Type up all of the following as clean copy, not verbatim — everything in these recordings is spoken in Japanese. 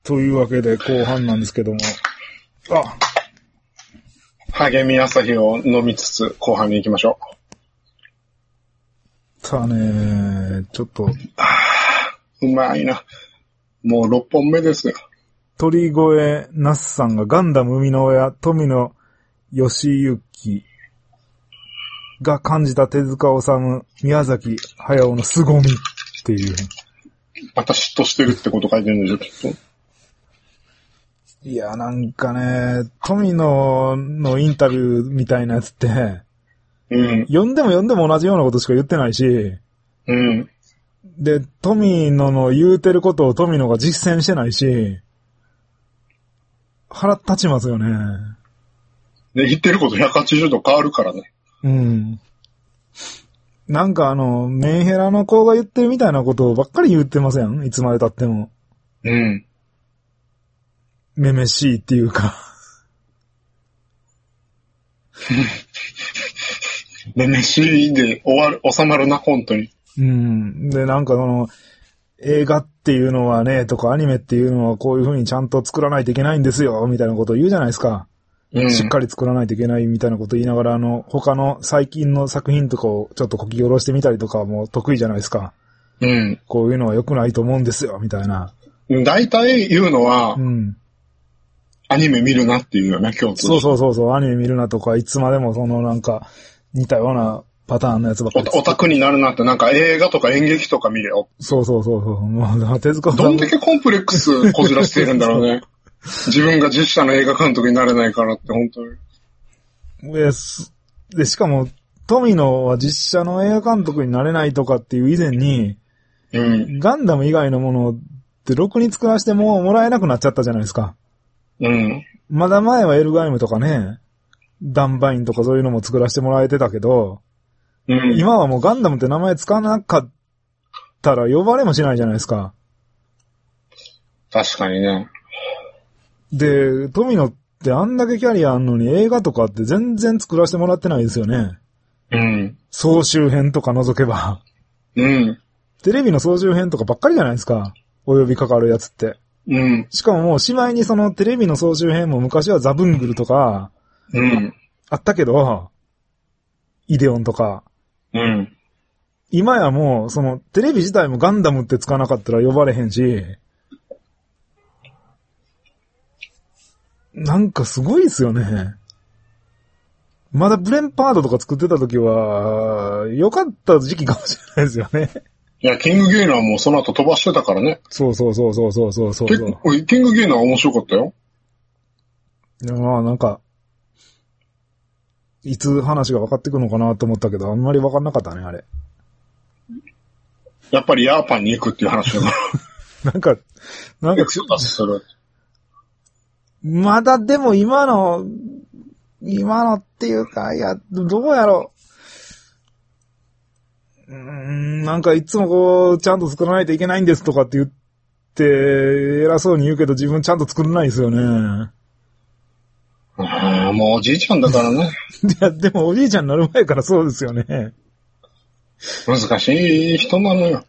というわけで後半なんですけども。 励み朝日を飲みつつ後半に行きましょう。さあね、ちょっと。 うまいな。もう6本目ですよ。 鳥越那須さんがガンダム生みの親、富野義行が感じた手塚治虫、宮崎駿の凄みっていう。 また嫉妬してるってこと書いてるんでしょ、きっと。 いや、なんかね、富野のインタビューみたいなやつって、読んでも同じようなことしか言ってないし、で、富野の言うてることを富野が実践してないし、腹立ちますよね。 ね、言ってること180度変わるからね。 なんかメンヘラの子が言ってるみたいなことばっかり言ってません？いつまで経っても。めめしいっていうか。 めめしいで収まるな、本当に。 で、なんか映画っていうのはね、とかアニメっていうのはこういう風にちゃんと作らないといけないんですよ、みたいなことを言うじゃないですか。しっかり作らないといけないみたいなことを言いながら、他の最近の作品とかをちょっとこき下ろしてみたりとかも得意じゃないですか。こういうのは良くないと思うんですよ、みたいな。 大体言うのは、アニメ見るなっていうよね、共通。 そう、アニメ見るなとか、いつまでもなんか、似たようなパターンのやつばっかり。 オタクになるなって、なんか映画とか演劇とか見れよ。 そう。もう、手塚さん。 どんだけコンプレックスこじらしているんだろうね。自分が実写の映画監督になれないからって、本当に。 で、しかも、富野は実写の映画監督になれないとかっていう以前に、ガンダム以外のものってろくに作らせてもらえなくなっちゃったじゃないですか。まだ前はエルガイムとかね、ダンバインとかそういうのも作らせてもらえてたけど、今はもうガンダムって名前使わなかったら呼ばれもしないじゃないですか。 確かにね。 で、富野ってあんだけキャリアあんのに映画とかって全然作らせてもらってないですよね。総集編とか除けば。テレビの総集編とかばっかりじゃないですか。お呼びかかるやつって。しかももうしまいにテレビの総集編も昔はザブングルとか、あったけど、イデオンとか。今やもう、テレビ自体もガンダムってつかなかったら呼ばれへんし、なんかすごいですよね。まだブレンパードとか作ってた時は、良かった時期かもしれないですよね。 いや、キングゲイナーもその後飛ばしてたからね。 そう。キングゲイナー面白かったよ。 いや、まあなんか、いつ話が分かってくるのかなと思ったけど、あんまり分かんなかったね、あれ。 やっぱりヤーパンに行くっていう話だから。 なんか、まだでも今のっていうか、いや、どうやろう。なんかいつもこう、ちゃんと作らないといけないんですとかって言って、偉そうに言うけど自分ちゃんと作れないですよね。 もうおじいちゃんだからね。 いや、でもおじいちゃんになる前からそうですよね。 難しい人なのよ。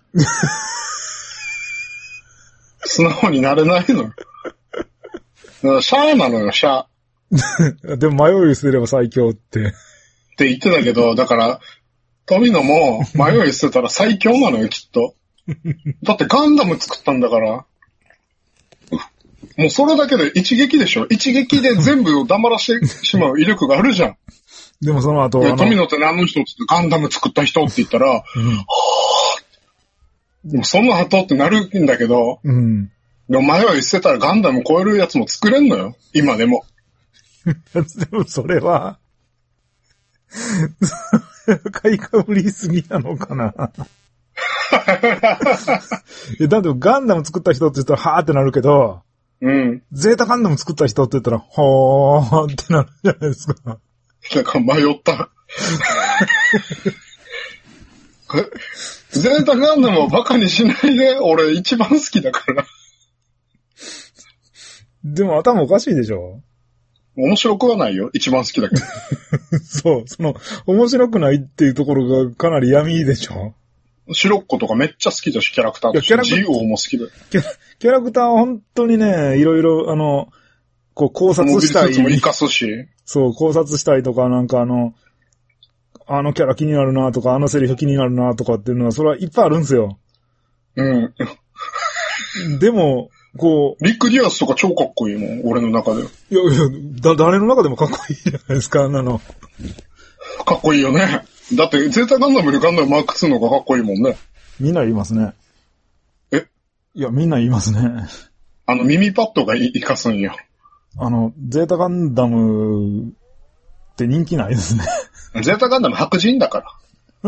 素直になれないのよ。シャアなのよ、シャア。 でも迷いすれば最強って。 って言ってたけど、だから、富野も迷い捨てたら最強なのよ、きっと。だってガンダム作ったんだから。もうそれだけで一撃でしょ。一撃で全部を黙らしてしまう威力があるじゃん。 でもその後富野って何の人ってガンダム作った人って言ったら、でもその後ってなるんだけど、でも前は捨てたらガンダム超えるやつも作れんのよ。今でも。 でもそれは、買いかぶりすぎなのかな。だってガンダム作った人って言ったらはーってなるけど、ゼータガンダム作った人って言ったら、ほーってなるじゃないですか。 なんか迷った。ゼータガンダムをバカにしないで、俺一番好きだから。 でも頭おかしいでしょ？ 面白くはないよ。一番好きだけど。 そう、面白くないっていうところがかなり闇でしょ？ シロッコとかめっちゃ好きだし、キャラクターとして。ジオウも好きだよ。 キャラクターは本当にね、いろいろ、こう考察したい。 も活かすし。 そう、考察したいとか、なんかあのキャラ気になるなとか、あのセリフ気になるなとかっていうのは、それはいっぱいあるんですよ。 うん。 でも、こう。リック・ディアスとか超かっこいいもん、俺の中で。 いや、誰の中でもかっこいいじゃないですか、あんなの。 かっこいいよね。だって、ゼータガンダムでガンダムマーク2の方がかっこいいもんね。 みんな言いますね。いや、みんな言いますね。 耳パッドが活かすんよ。 ゼータガンダムって人気ないですね。 ゼータガンダム白人だから。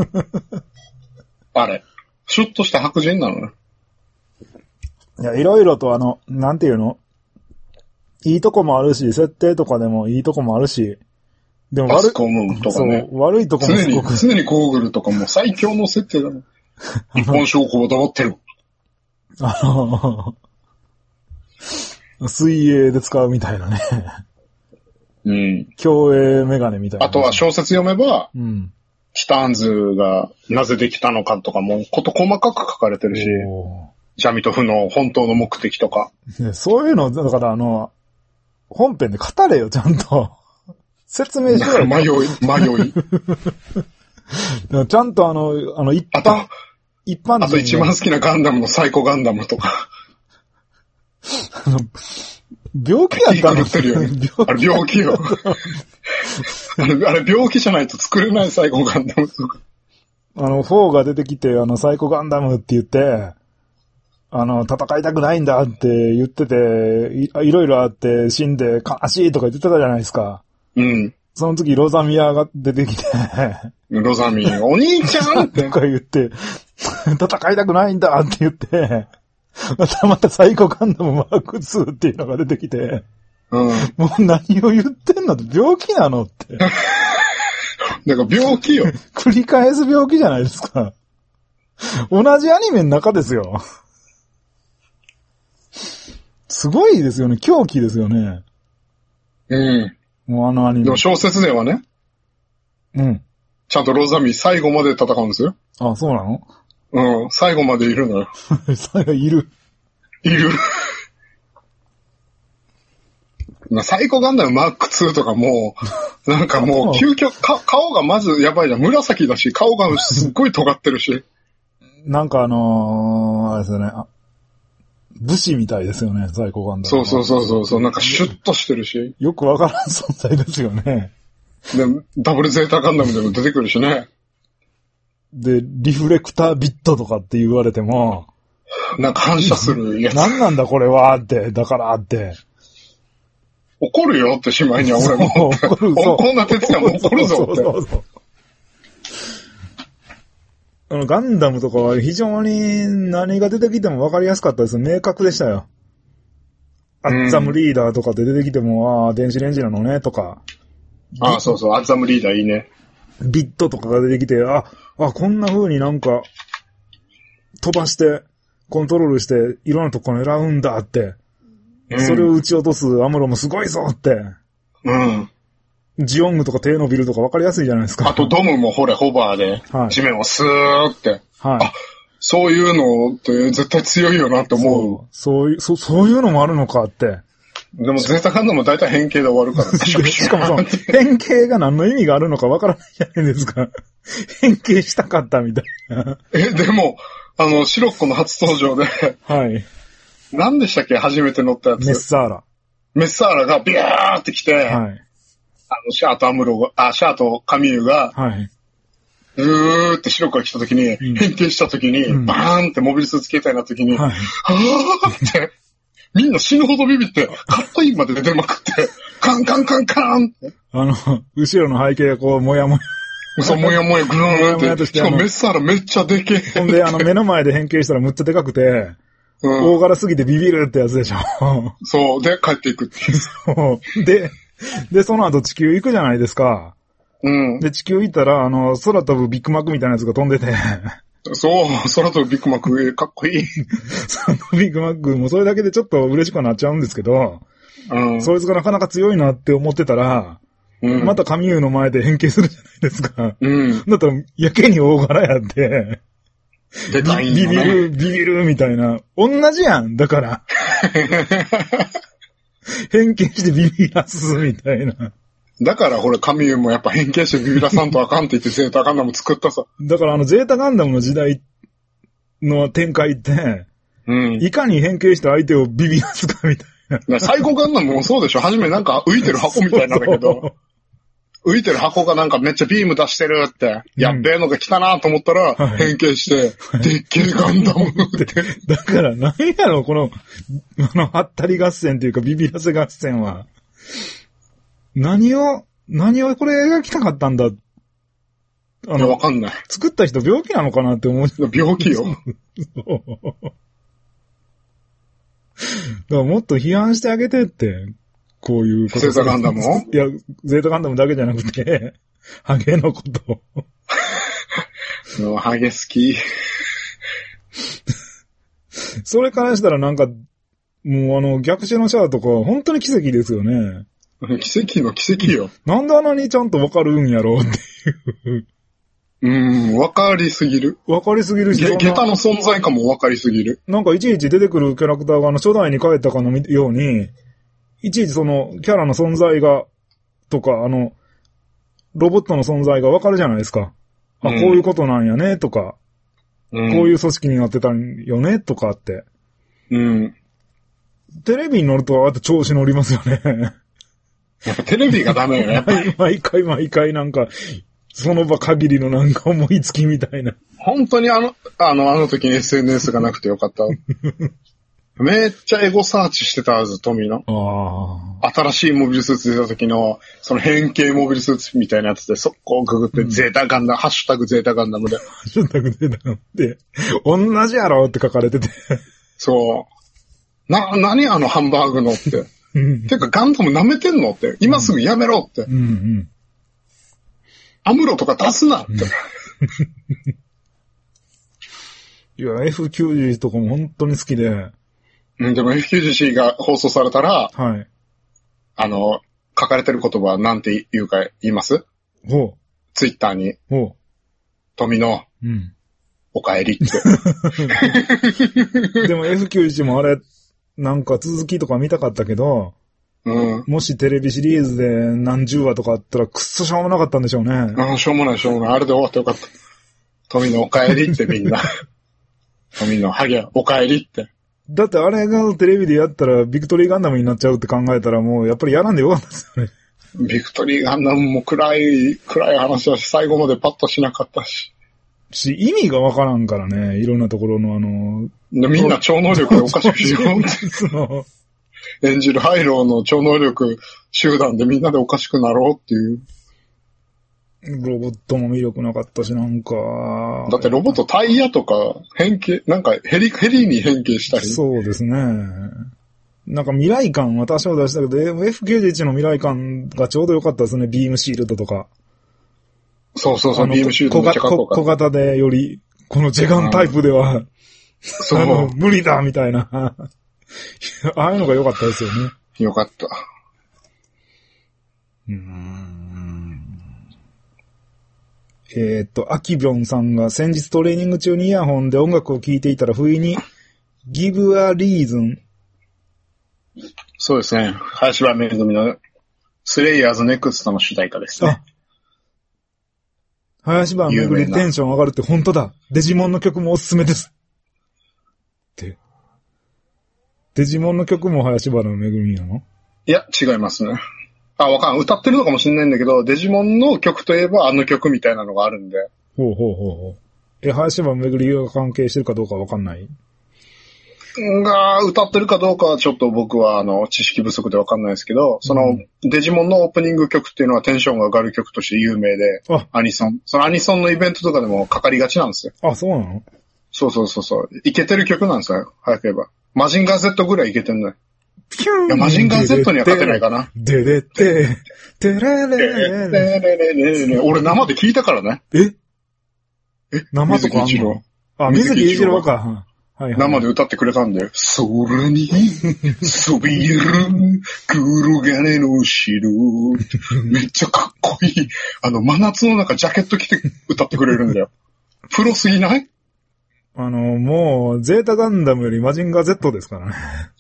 あれ。シュッとした白人なのね。 いや、いろいろとなんていうの？いいとこもあるし、設定とかでもいいとこもあるし、でも悪いとかね。 そう、悪いとこもすごく。 常にゴーグルとかも最強の設定だね。日本証拠を黙ってる。 水泳で使うみたいなね。 うん。 競泳メガネみたいな。 あとは小説読めば、 うん。 ティターンズがなぜできたのかとかも、こと細かく書かれてるし、ジャミトフの本当の目的とか。 ね、そういうの、だから本編で語れよ、ちゃんと。説明しろよ。 迷い。 ちゃんと一般人。 あと一番好きなガンダムのサイコガンダムとか。 病気やったの？ ってるよね。あれ病気よ。あれ病気じゃないと作れないサイコガンダムとか。 4が出てきて、サイコガンダムって言って、戦いたくないんだって言ってて、いろいろあって死んで悲しいとか言ってたじゃないですか。 うん。 その次、ロザミアが出てきてロザミア、お兄ちゃんって。 とか言って、戦いたくないんだって言って、またサイコガンダムマーク2っていうのが出てきて、 うん。 もう何を言ってんのって病気なのって。 だから病気よ。 繰り返す病気じゃないですか。同じアニメの中ですよ。すごいですよね。狂気ですよね。 うん。 もうアニメ。 でも小説ではね。 うん。 ちゃんとロザミ最後まで戦うんですよ。 あ、そうなの？ うん。最後までいるのよ。 最後いる。 サイコガンダムマーク2とかもう、なんかもう究極、顔がまずやばいじゃん。紫だし、顔がすっごい尖ってるし。 なんかあれですよね。武士みたいですよね、サイコガンダム。 そう。なんかシュッとしてるし。 よくわからん存在ですよね。 で、ダブルゼータガンダムでも出てくるしね。 で、リフレクタービットとかって言われても、 なんか反射するやつ。 何なんだこれはって、だからって。 怒るよってしまいには俺も。怒る。こんな鉄也も怒るぞって。そうガンダムとかは非常に何が出てきても分かりやすかったです。明確でしたよ。アッザムリーダーとかって出てきても、電子レンジなのね、とか。 そう、アッザムリーダーいいね。 ビットとかが出てきて、こんな風になんか、飛ばして、コントロールして、いろんなとこ狙うんだって。それを撃ち落とすアムロもすごいぞって。 うん。 ジオングとか手伸びるとか分かりやすいじゃないですか。 あとドムもホバーで、地面をスーって。はい。そういうのって絶対強いよなって思う。 そういうのもあるのかって。 でもゼータガンダムも大体変形で終わるから。 しかも変形が何の意味があるのか分からないじゃないですか。変形したかったみたいな。 でも、シロッコの初登場で。 はい。 何でしたっけ初めて乗ったやつ。 メッサーラがビャーって来て。はい。シャアとカミューが。はい。うーってシロッコが来た時に、変形した時に、バーンってモビルスーツ形態になった時に、はい。って。みんな死ぬほどビビって、カットインまで出まくって、カンカンって。 後ろの背景がこう、もやもや。 そう、もやもやぐーんって。しかもメッサーラめっちゃでけえ。 ほんで、目の前で変形したらむっちゃでかくて、大柄すぎてビビるってやつでしょ。 そう、で、帰っていくっていう。 そう。で、その後地球行くじゃないですか。 うん。 で、地球行ったら、空飛ぶビッグマックみたいなやつが飛んでて。 そう、空飛ぶビッグマック、かっこいい。 そのビッグマックもそれだけでちょっと嬉しくなっちゃうんですけど、そいつがなかなか強いなって思ってたら、またカミューの前で変形するじゃないですか。だったら、やけに大柄やって。 でかいんよね。 ビビるみたいな。同じやん。だから。変形してビビらすみたいな。 だからほら、神もやっぱ変形してビビらさんとあかんって言ってゼータガンダム作ったさ。 だからゼータガンダムの時代の展開って、いかに変形して相手をビビらすかみたいな。 サイコガンダムもそうでしょ。初めなんか浮いてる箱みたいなんだけど。浮いてる箱がなんかめっちゃビーム出してるって、やっべえのが来たなと思ったら、変形して、でっけえガンダムって。 だから何やろ、この、ハッタリ合戦というかビビらせ合戦は。何をこれ描きたかったんだ。いや、わかんない。 作った人病気なのかなって思う。 病気よ。 だからもっと批判してあげてって。こういうこと。 ゼータガンダムを？ いや、ゼータガンダムだけじゃなくて、ハゲのこと。 ハゲ好き。 それからしたらなんか、もう逆襲のシャアとか、本当に奇跡ですよね。 奇跡の奇跡よ。 なんであんなにちゃんとわかるんやろうっていう。 わかりすぎる。 わかりすぎるし。 下駄の存在感もわかりすぎる。 なんかいちいち出てくるキャラクターが初代に帰ったかのように、いちいちそのキャラの存在が、とか、ロボットの存在がわかるじゃないですか。こういうことなんやね、とか、こういう組織になってたんよね、とかって。テレビに乗ると、あと調子乗りますよね。 やっぱテレビがダメよね、やっぱり。 毎回なんか、その場限りのなんか思いつきみたいな。 本当にあの時に SNS がなくてよかった。めっちゃエゴサーチしてたはず、トミーの。新しいモビルスーツ出た時の、その変形モビルスーツみたいなやつで、速攻ググって、ゼータガンダム、ハッシュタグゼータガンダムで。 ハッシュタグゼータガンダムで、同じやろって書かれてて。 そう。何あのハンバーグのって。てかガンダム舐めてんのって。今すぐやめろって。アムロとか出すなって。 いや、F90 とかも本当に好きで。 でも F90C が放送されたら、 はい。 書かれてる言葉なんて言うか言います？ツイッターに。富の、お帰りって。 でも F91 もあれ、なんか続きとか見たかったけど、もしテレビシリーズで何十話とかあったらくっそしょうもなかったんでしょうね。 しょうもない。あれで終わってよかった。富のお帰りってみんな。富のハゲ、お帰りって。 だってあれがテレビでやったらビクトリーガンダムになっちゃうって考えたらもうやっぱりやらんでよかったですよね。 ビクトリーガンダムも暗い話だし、最後までパッとしなかったし。 意味がわからんからね、いろんなところのみんな超能力でおかしくしようって。演じるハイローの超能力集団でみんなでおかしくなろうっていう。 ロボットも魅力なかったし、なんか。 だってロボットタイヤとか変形、なんかヘリに変形したり。 そうですね。なんか未来感は多少出したけど、F91 の未来感がちょうど良かったですね。ビームシールドとか。 そう、ビームシールドめっちゃかっこよかった。 小型でより、このジェガンタイプでは、無理だみたいな。ああいうのが良かったですよね。 良かった。 アキビョンさんが先日トレーニング中にイヤホンで音楽を聴いていたら不意に Give a Reason。 そうですね。林原めぐみのスレイヤーズネクストの主題歌ですね。 林原めぐりテンション上がるって本当だ。デジモンの曲もおすすめです。って。デジモンの曲も林原めぐみなの？ いや、違いますね。わかん。歌ってるのかもしれないんだけど、デジモンの曲といえばあの曲みたいなのがあるんで。 林原めぐりが関係してるかどうかわかんない？ 歌ってるかどうかはちょっと僕は知識不足でわかんないですけど、そのデジモンのオープニング曲っていうのはテンションが上がる曲として有名で、アニソン。そのアニソンのイベントとかでもかかりがちなんですよ。 そうなの？ そう。イケてる曲なんですよ。早く言えば。マジンガー Z ぐらいイケてんのよ。いや、マジンガー Z には勝てないかな。 でれて、てれれれ。 俺生で聞いたからね。 生とかあんの？水木一郎か。 生で歌ってくれたんで、空にそびえる黒金の城。めっちゃかっこいい。真夏の中ジャケット着て歌ってくれるんだよ。プロすぎない？ もう、ゼータガンダムよりマジンガー Z ですからね。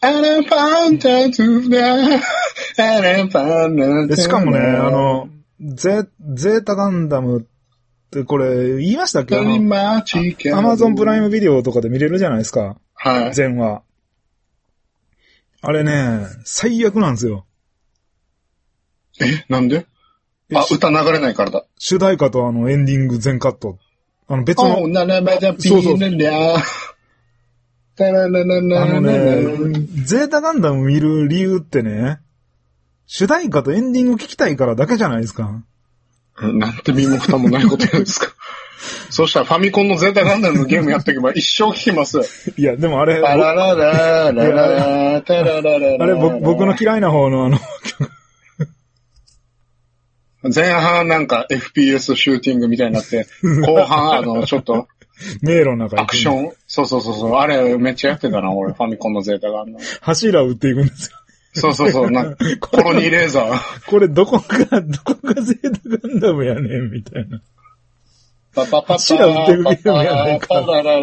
しかもね、ゼータガンダムってこれ、言いましたっけアマゾンプライムビデオとかで見れるじゃないですか。 はい。 全話。あれね、最悪なんですよ。 なんで？歌流れないからだ。 主題歌とエンディング全カット。別の。そうそう。ゼータガンダム見る理由ってね、主題歌とエンディング聞きたいからだけじゃないですか。 なんて身も蓋もないこと言うんですか。そしたらファミコンのゼータガンダムのゲームやっていけば一生聞きます。 いや、でもあれ、あれ僕の嫌いな方の曲。 前半なんか FPS シューティングみたいになって、後半ちょっと、 迷路の中アクション。そう。あれめっちゃやってたな、俺、ファミコンのゼータガンダム。 柱撃っていくんですよ。そう。コロニーレーザー。 これどこがゼータガンダムやねん、みたいな。柱撃っていくゲームやねんか。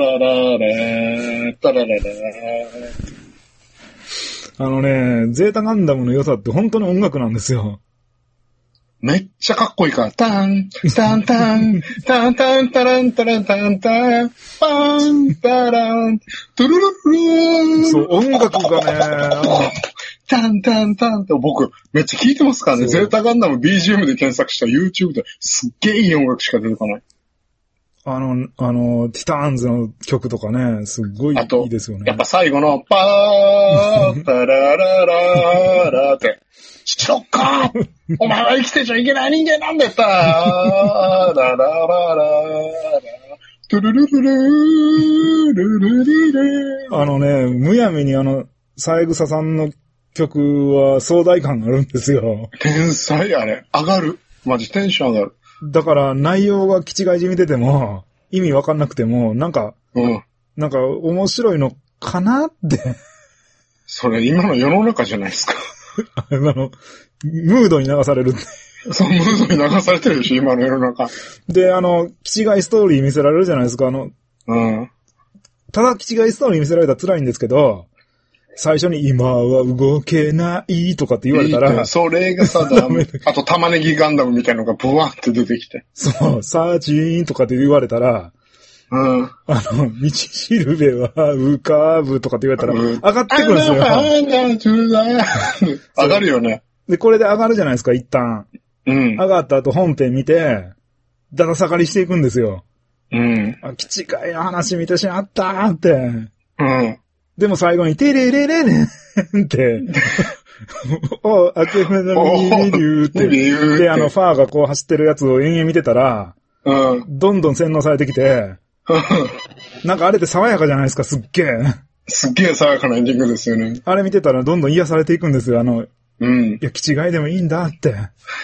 ゼータガンダムの良さって本当に音楽なんですよ。 めっちゃかっこいいから。タン、タンタン、タンタンタランタランタンタン、パン、タラン、トゥルルルーン。 そう、音楽がね、 タンタンタンって僕めっちゃ聞いてますからね。ゼータガンダム BGM で検索したら YouTube ですっげえいい音楽しか出てこない。 ティターンズの曲とかね、すっごいいいですよね。 やっぱ最後の、パー、タララララって、ショッカーお前は生きてちゃいけない人間なんだよターラララララトゥルルルルルルルルむやみに三枝さんの曲は壮大感があるんですよ。 天才あれ。上がる。マジテンション上がる。 だから内容が気違いじみてても、意味わかんなくても、なんか面白いのかなって。それ今の世の中じゃないですか。 ムードに流される。 そう、ムードに流されてるし、今の世の中。 で、気違いストーリー見せられるじゃないですか、ただ気違いストーリー見せられたら辛いんですけど、最初に今は動けないとかって言われたら。 それがさ、あと玉ねぎガンダムみたいなのがブワーって出てきて。 そう、サーチーンとかって言われたら、道しるべは浮かぶとかって言われたら、上がってくるんですよ。 上がるよね。 で、これで上がるじゃないですか、一旦。上がった後本編見て、だだ下がりしていくんですよ。気違いの話見てしまったーって。でも最後に、テレレレレンって、お、明けめのミリリューって、で、ファーがこう走ってるやつを延々見てたら、どんどん洗脳されてきて、なんかあれって爽やかじゃないですか、すっげえ。 すっげえ爽やかなエンディングですよね。 あれ見てたらどんどん癒されていくんですよ、いや、気違いでもいいんだって。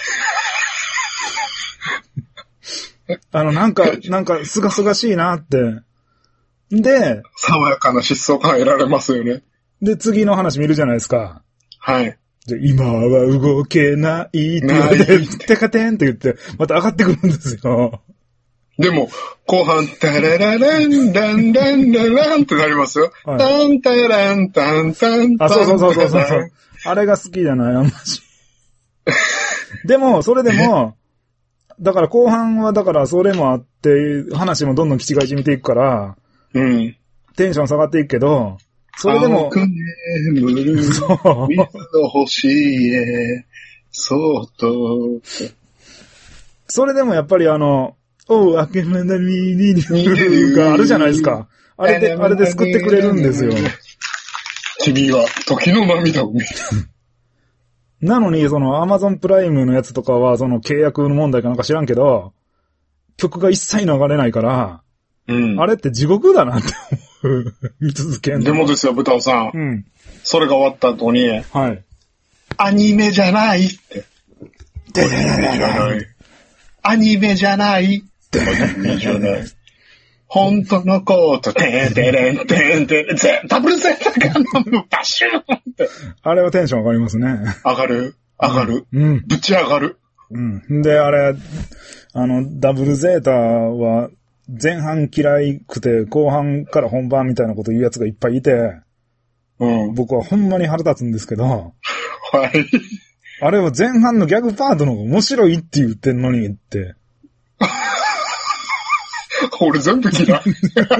なんか、すがすがしいなって。で、 爽やかな疾走感得られますよね。 で、次の話見るじゃないですか。 はい。 で、今は動けないって言われて、テカテンって言って、また上がってくるんですよ。 でも、後半、タラララン、ランランラランってなりますよ。タンタラン、タンタンタン。 そう。あれが好きじゃない、あんまし。でも、それでも、だから後半は、だからそれもあって、話もどんどん気違いじみていくから、テンション下がっていくけど、それでも、 そう。水の星へ、そうと。 それでもやっぱりおう、あけめなみににがあるじゃないですか。あれで救ってくれるんですよ。 君は時の涙を見る。 なのに、Amazon プライムのやつとかは、契約の問題かなんか知らんけど、曲が一切流れないから、あれって地獄だなって思う。見続けんの。 でもですよ、ブタオさん。それが終わった後に、 はい。 アニメじゃないって。アニメじゃない。本当のコート、てんてれんてんてん、ダブルゼータガンダム、バシューンって。 あれはテンション上がりますね。 上がる。ぶち上がる。 で、あれ、ダブルゼータは、 前半嫌いくて後半から本番みたいなこと言うやつがいっぱいいて、僕はほんまに腹立つんですけど、はい。あれは前半のギャグパートの方が面白いって言ってんのにって。 俺全部嫌い。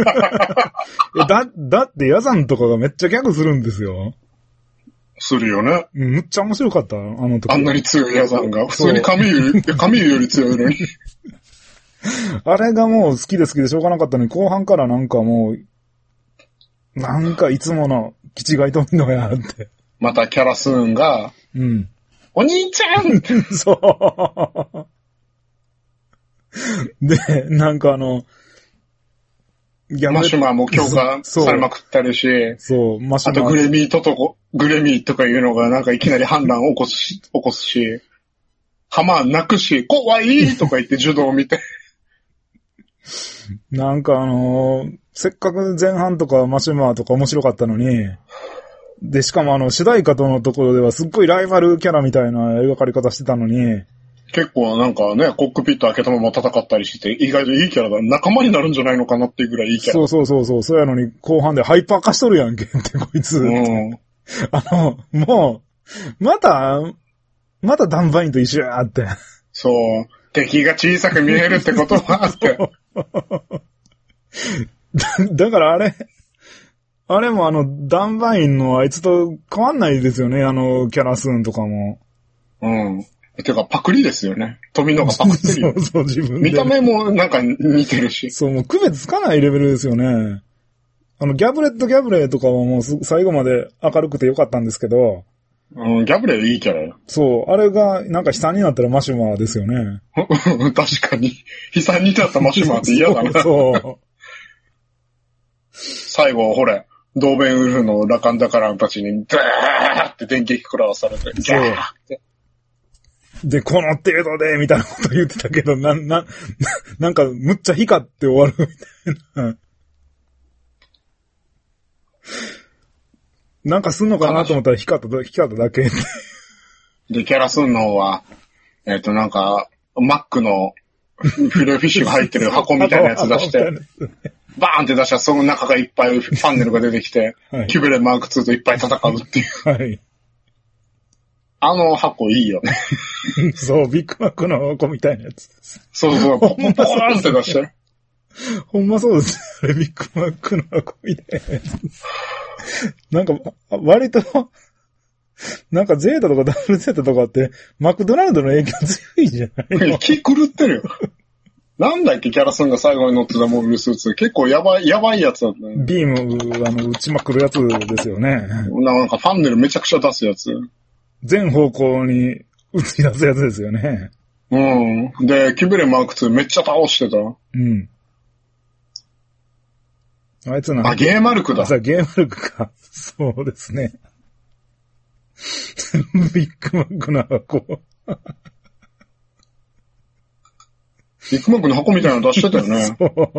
だってヤザンとかがめっちゃギャグするんですよ。 するよね。 むっちゃ面白かった、あの時。 あんなに強いヤザンが。普通に神湯より強いのに。 あれがもう好きでしょうがなかったのに、後半からなんかもう、なんかいつもの気違いとみのやって。 またキャラスーンが、お兄ちゃんそう。で、なんかマシュマーも強化されまくったりし、 そう、 マシュマー。あとグレミーとかいうのがなんかいきなり反乱を起こすし、ハマー泣くし、怖いとか言って柔道を見て。 なんかせっかく前半とかマシュマーとか面白かったのに、で、しかも主題歌とのところではすっごいライバルキャラみたいな描かれ方してたのに、 結構なんかね、コックピット開けたまま戦ったりして、意外といいキャラだ。仲間になるんじゃないのかなっていうぐらいいいキャラ。 そうやのに、後半でハイパー化しとるやんけってこいつ。もう、またダンバインと一緒やって。 そう。敵が小さく見えるってことはあって。 だからあれもダンバインのあいつと変わんないですよね、キャラスーンとかも。 てか、パクリですよね。富野がパクってるよ。 そう、自分で。 見た目もなんか似てるし。 そう、もう区別つかないレベルですよね。ギャブレーとかはもう最後まで明るくてよかったんですけど。 ギャブレーいいキャラよ。 そう、あれがなんか悲惨になったらマシュマーですよね。 確かに。悲惨になったマシュマーって嫌だな。そう。最後、ほれ、ドーベンウルフのラカンダカランたちに、ダーって電撃食らわされて、ギャーって。 で、この程度で、みたいなこと言ってたけど、なんか、むっちゃ光って終わるみたいな。なんかすんのかなと思ったら光っただけ。 で、キャラすんのは、なんか、マックのフィレオフィッシュが入ってる箱みたいなやつ出して、バーンって出したらその中がいっぱいパネルが出てきて、はい、キュベレマーク2といっぱい戦うっていう。はい。箱いいよね。 そう、ビッグマックの箱みたいなやつです。 そう、ポンポーンって出してる。 ほんまそうですね。ビッグマックの箱みたいなやつ。なんか、割と、なんかゼータとかダブルゼータとかって、マクドナルドの影響強いじゃないの？ 気狂ってるよ。なんだっけ、キャラソンが最後に乗ってたモビルスーツ。結構やばいやつだったね。 ビーム、撃ちまくるやつですよね。 なんかファンネルめちゃくちゃ出すやつ。 全方向に撃ち出すやつですよね。 で、キュベレマーク2めっちゃ倒してた。 あいつなんか。 ゲーマルクだ。 ゲーマルクか。そうですね。ビッグマックの箱。 ビッグマックの箱みたいなの出してたよね。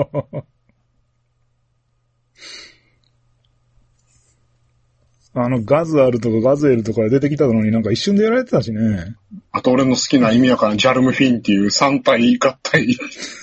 ガズアルとかガズエルとか出てきたのになんか一瞬でやられてたしね。 あと俺の好きな意味やからジャルムフィンっていう3体合体。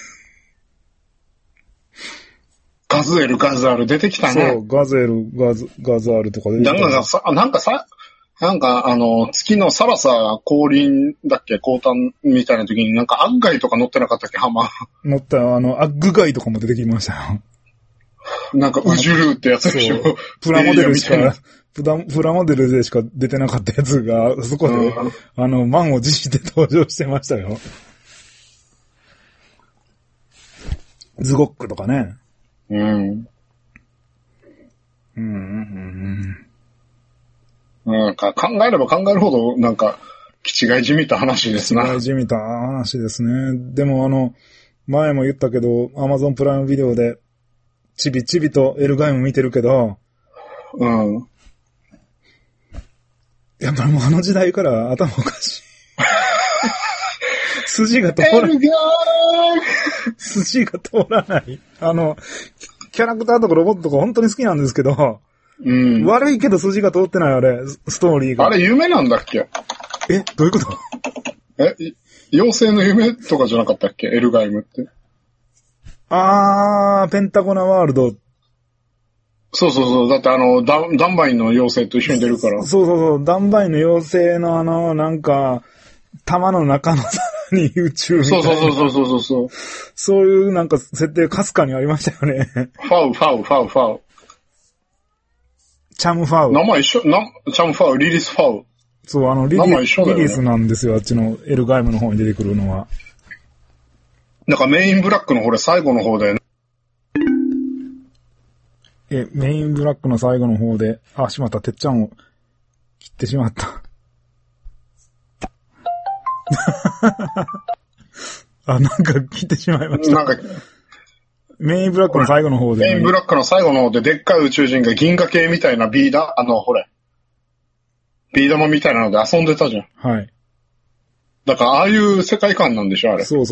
ガズエル、ガズアル出てきたね。 そう、ガズエル、ガズアルとか出てきた。 なんか月のサラサ降臨だっけ降誕みたいな時になんかアッガイとか乗ってなかったっけ浜。 乗った、アッグガイとかも出てきましたよ。 なんかウジュルーってやつでしょ。 プラモデルでしか出てなかったやつが、そこで、満を持して登場してましたよ。ズゴックとかね。 なんか考えれば考えるほど、なんか、気違いじみた話ですな。 気違いじみた話ですね。でも前も言ったけど、Amazon プライムビデオで、ちびちびとエルガイム見てるけど、やっぱりもう時代から頭おかしい。筋が通らない。筋が通らない。キャラクターとかロボットとか本当に好きなんですけど、悪いけど筋が通ってないあれ、ストーリーが。 あれ夢なんだっけ？ どういうこと？ 妖精の夢とかじゃなかったっけ？エルガイムって。 ペンタゴナワールド。 そう。だってダンバインの妖精と一緒に出るから。 そう。ダンバインの妖精のなんか、玉の中のさらに宇宙みたいな。 そう。 そういうなんか設定かすかにありましたよね。 ファウ。 チャムファウ。 名前一緒、チャムファウ、リリスファウ。 そう、リリスなんですよ、あっちのエルガイムの方に出てくるのは。 なんかメインブラックの最後の方で、 メインブラックの最後の方で、しまった、てっちゃんを切ってしまった。なんか切ってしまいました。 なんか、 メインブラックの最後の方で、 メインブラックの最後の方で、でっかい宇宙人が銀河系みたいなビー玉みたいなので遊んでたじゃん。 はい。 だから、ああいう世界観なんでしょ、あれ。 そう。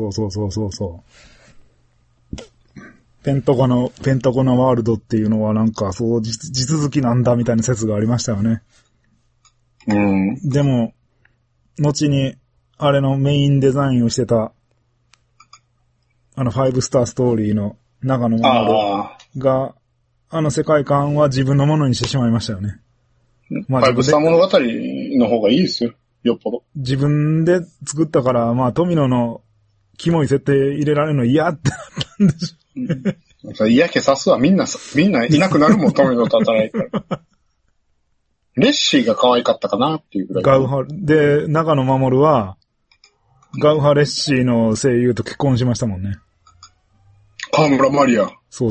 ペンタゴナワールドっていうのはなんか、そう地続きなんだみたいな説がありましたよね。でも、後に、あれのメインデザインをしてた、5スターストーリーの長野守が、世界観は自分のものにしてしまいましたよね。 5スター物語の方がいいですよ。よっぽど。 自分で作ったから、富野のキモい設定入れられるの嫌ってなったんでしょ。 嫌気さすわ。みんないなくなるもん、富野と働いたら。レッシーが可愛かったかなっていうぐらい。 ガウハ、で、長野守は、ガウハレッシーの声優と結婚しましたもんね。 河村マリア。 そう。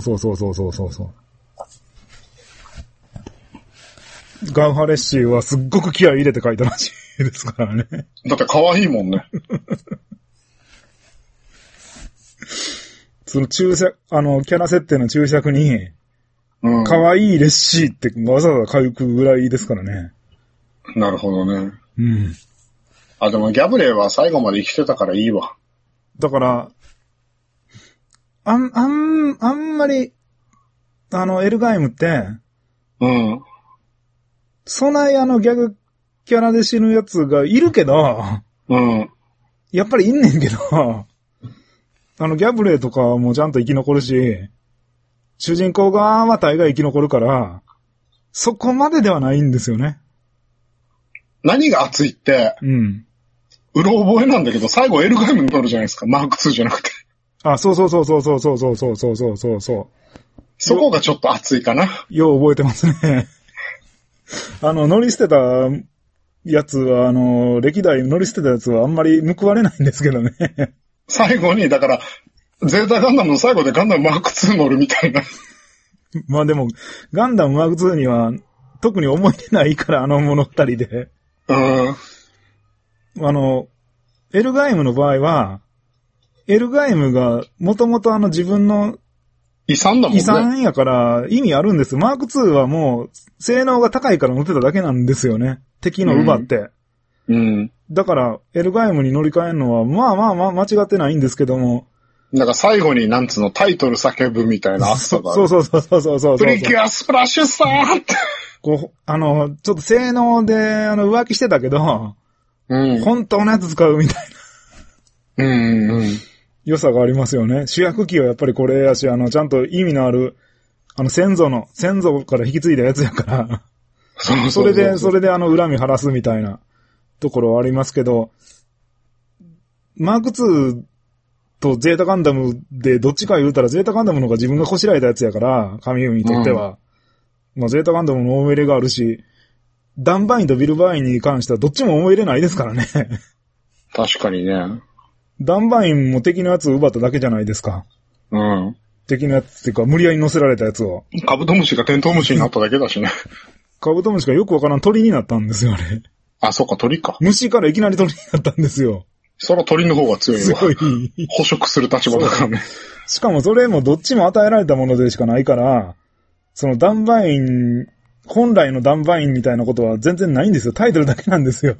ガウハレッシーはすっごく気合い入れて書いたらしいですからね。 だって可愛いもんね。 そのキャラ設定の注釈に、可愛いレッシーってわざわざ書くぐらいですからね。 なるほどね。でもギャブレーは最後まで生きてたからいいわ。 だから、あんまり、エルガイムって、そないギャグキャラで死ぬやつがいるけど、やっぱりいんねんけど、ギャブレーとかもちゃんと生き残るし、主人公側は大概生き残るから、そこまでではないんですよね。 何が熱いって、うろ覚えなんだけど、最後エルガイムに乗るじゃないですか。マーク2じゃなくて。 そう。 そこがちょっと熱いかな。 よう覚えてますね。乗り捨てたやつは、歴代乗り捨てたやつはあんまり報われないんですけどね。 最後に、だから、ゼータガンダムの最後でガンダムマーク2乗るみたいな。 でも、ガンダムマーク2には特に思い出ないから、物語で。エルガイムの場合は、エルガイムがもともと自分の遺産だもんね。 遺産やから意味あるんです。マーク2はもう性能が高いから乗ってただけなんですよね。敵の奪って。だから、エルガイムに乗り換えるのは、間違ってないんですけども。 なんか最後にタイトル叫ぶみたいな熱さがある。 そう。 プリキュアスプラッシュスターって。 ちょっと性能で、浮気してたけど、本当のやつ使うみたいな。良さがありますよね。主役機はやっぱりこれやし、ちゃんと意味のある、先祖から引き継いだやつやから。それで恨み晴らすみたいなところはありますけど、マーク2とゼータガンダムでどっちか言うたらゼータガンダムの方が自分がこしらえたやつやから、神々にとっては。ゼータガンダムの思い入れがあるし、ダンバインとビルバインに関してはどっちも思い入れないですからね。 確かにね。 ダンバインも敵のやつを奪っただけじゃないですか。敵のやつっていうか無理やり乗せられたやつを。 カブトムシがテントウムシになっただけだしね。 カブトムシがよくわからん鳥になったんですよ、あれ。 そうか、鳥か。 虫からいきなり鳥になったんですよ。 そら鳥の方が強いわ。 強い。 捕食する立場だからね。 しかもそれもどっちも与えられたものでしかないから、ダンバイン、本来のダンバインみたいなことは全然ないんですよ。タイトルだけなんですよ。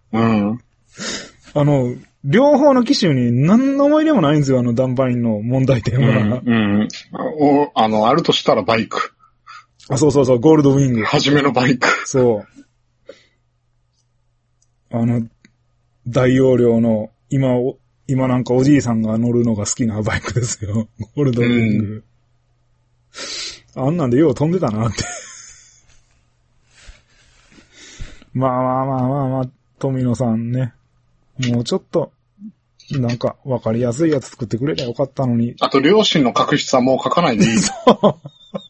両方の機種に何の思い出もないんですよ、ダンバインの問題点は。 あるとしたらバイク。 そう、ゴールドウィング。 はじめのバイク。 そう。大容量の、今今なんかおじいさんが乗るのが好きなバイクですよ。ゴールドウィング。あんなんでよう飛んでたなって。まあ、富野さんね。もうちょっと、なんか、わかりやすいやつ作ってくれりゃよかったのに。 あと、両親の確執はもう書かないでいい。そう。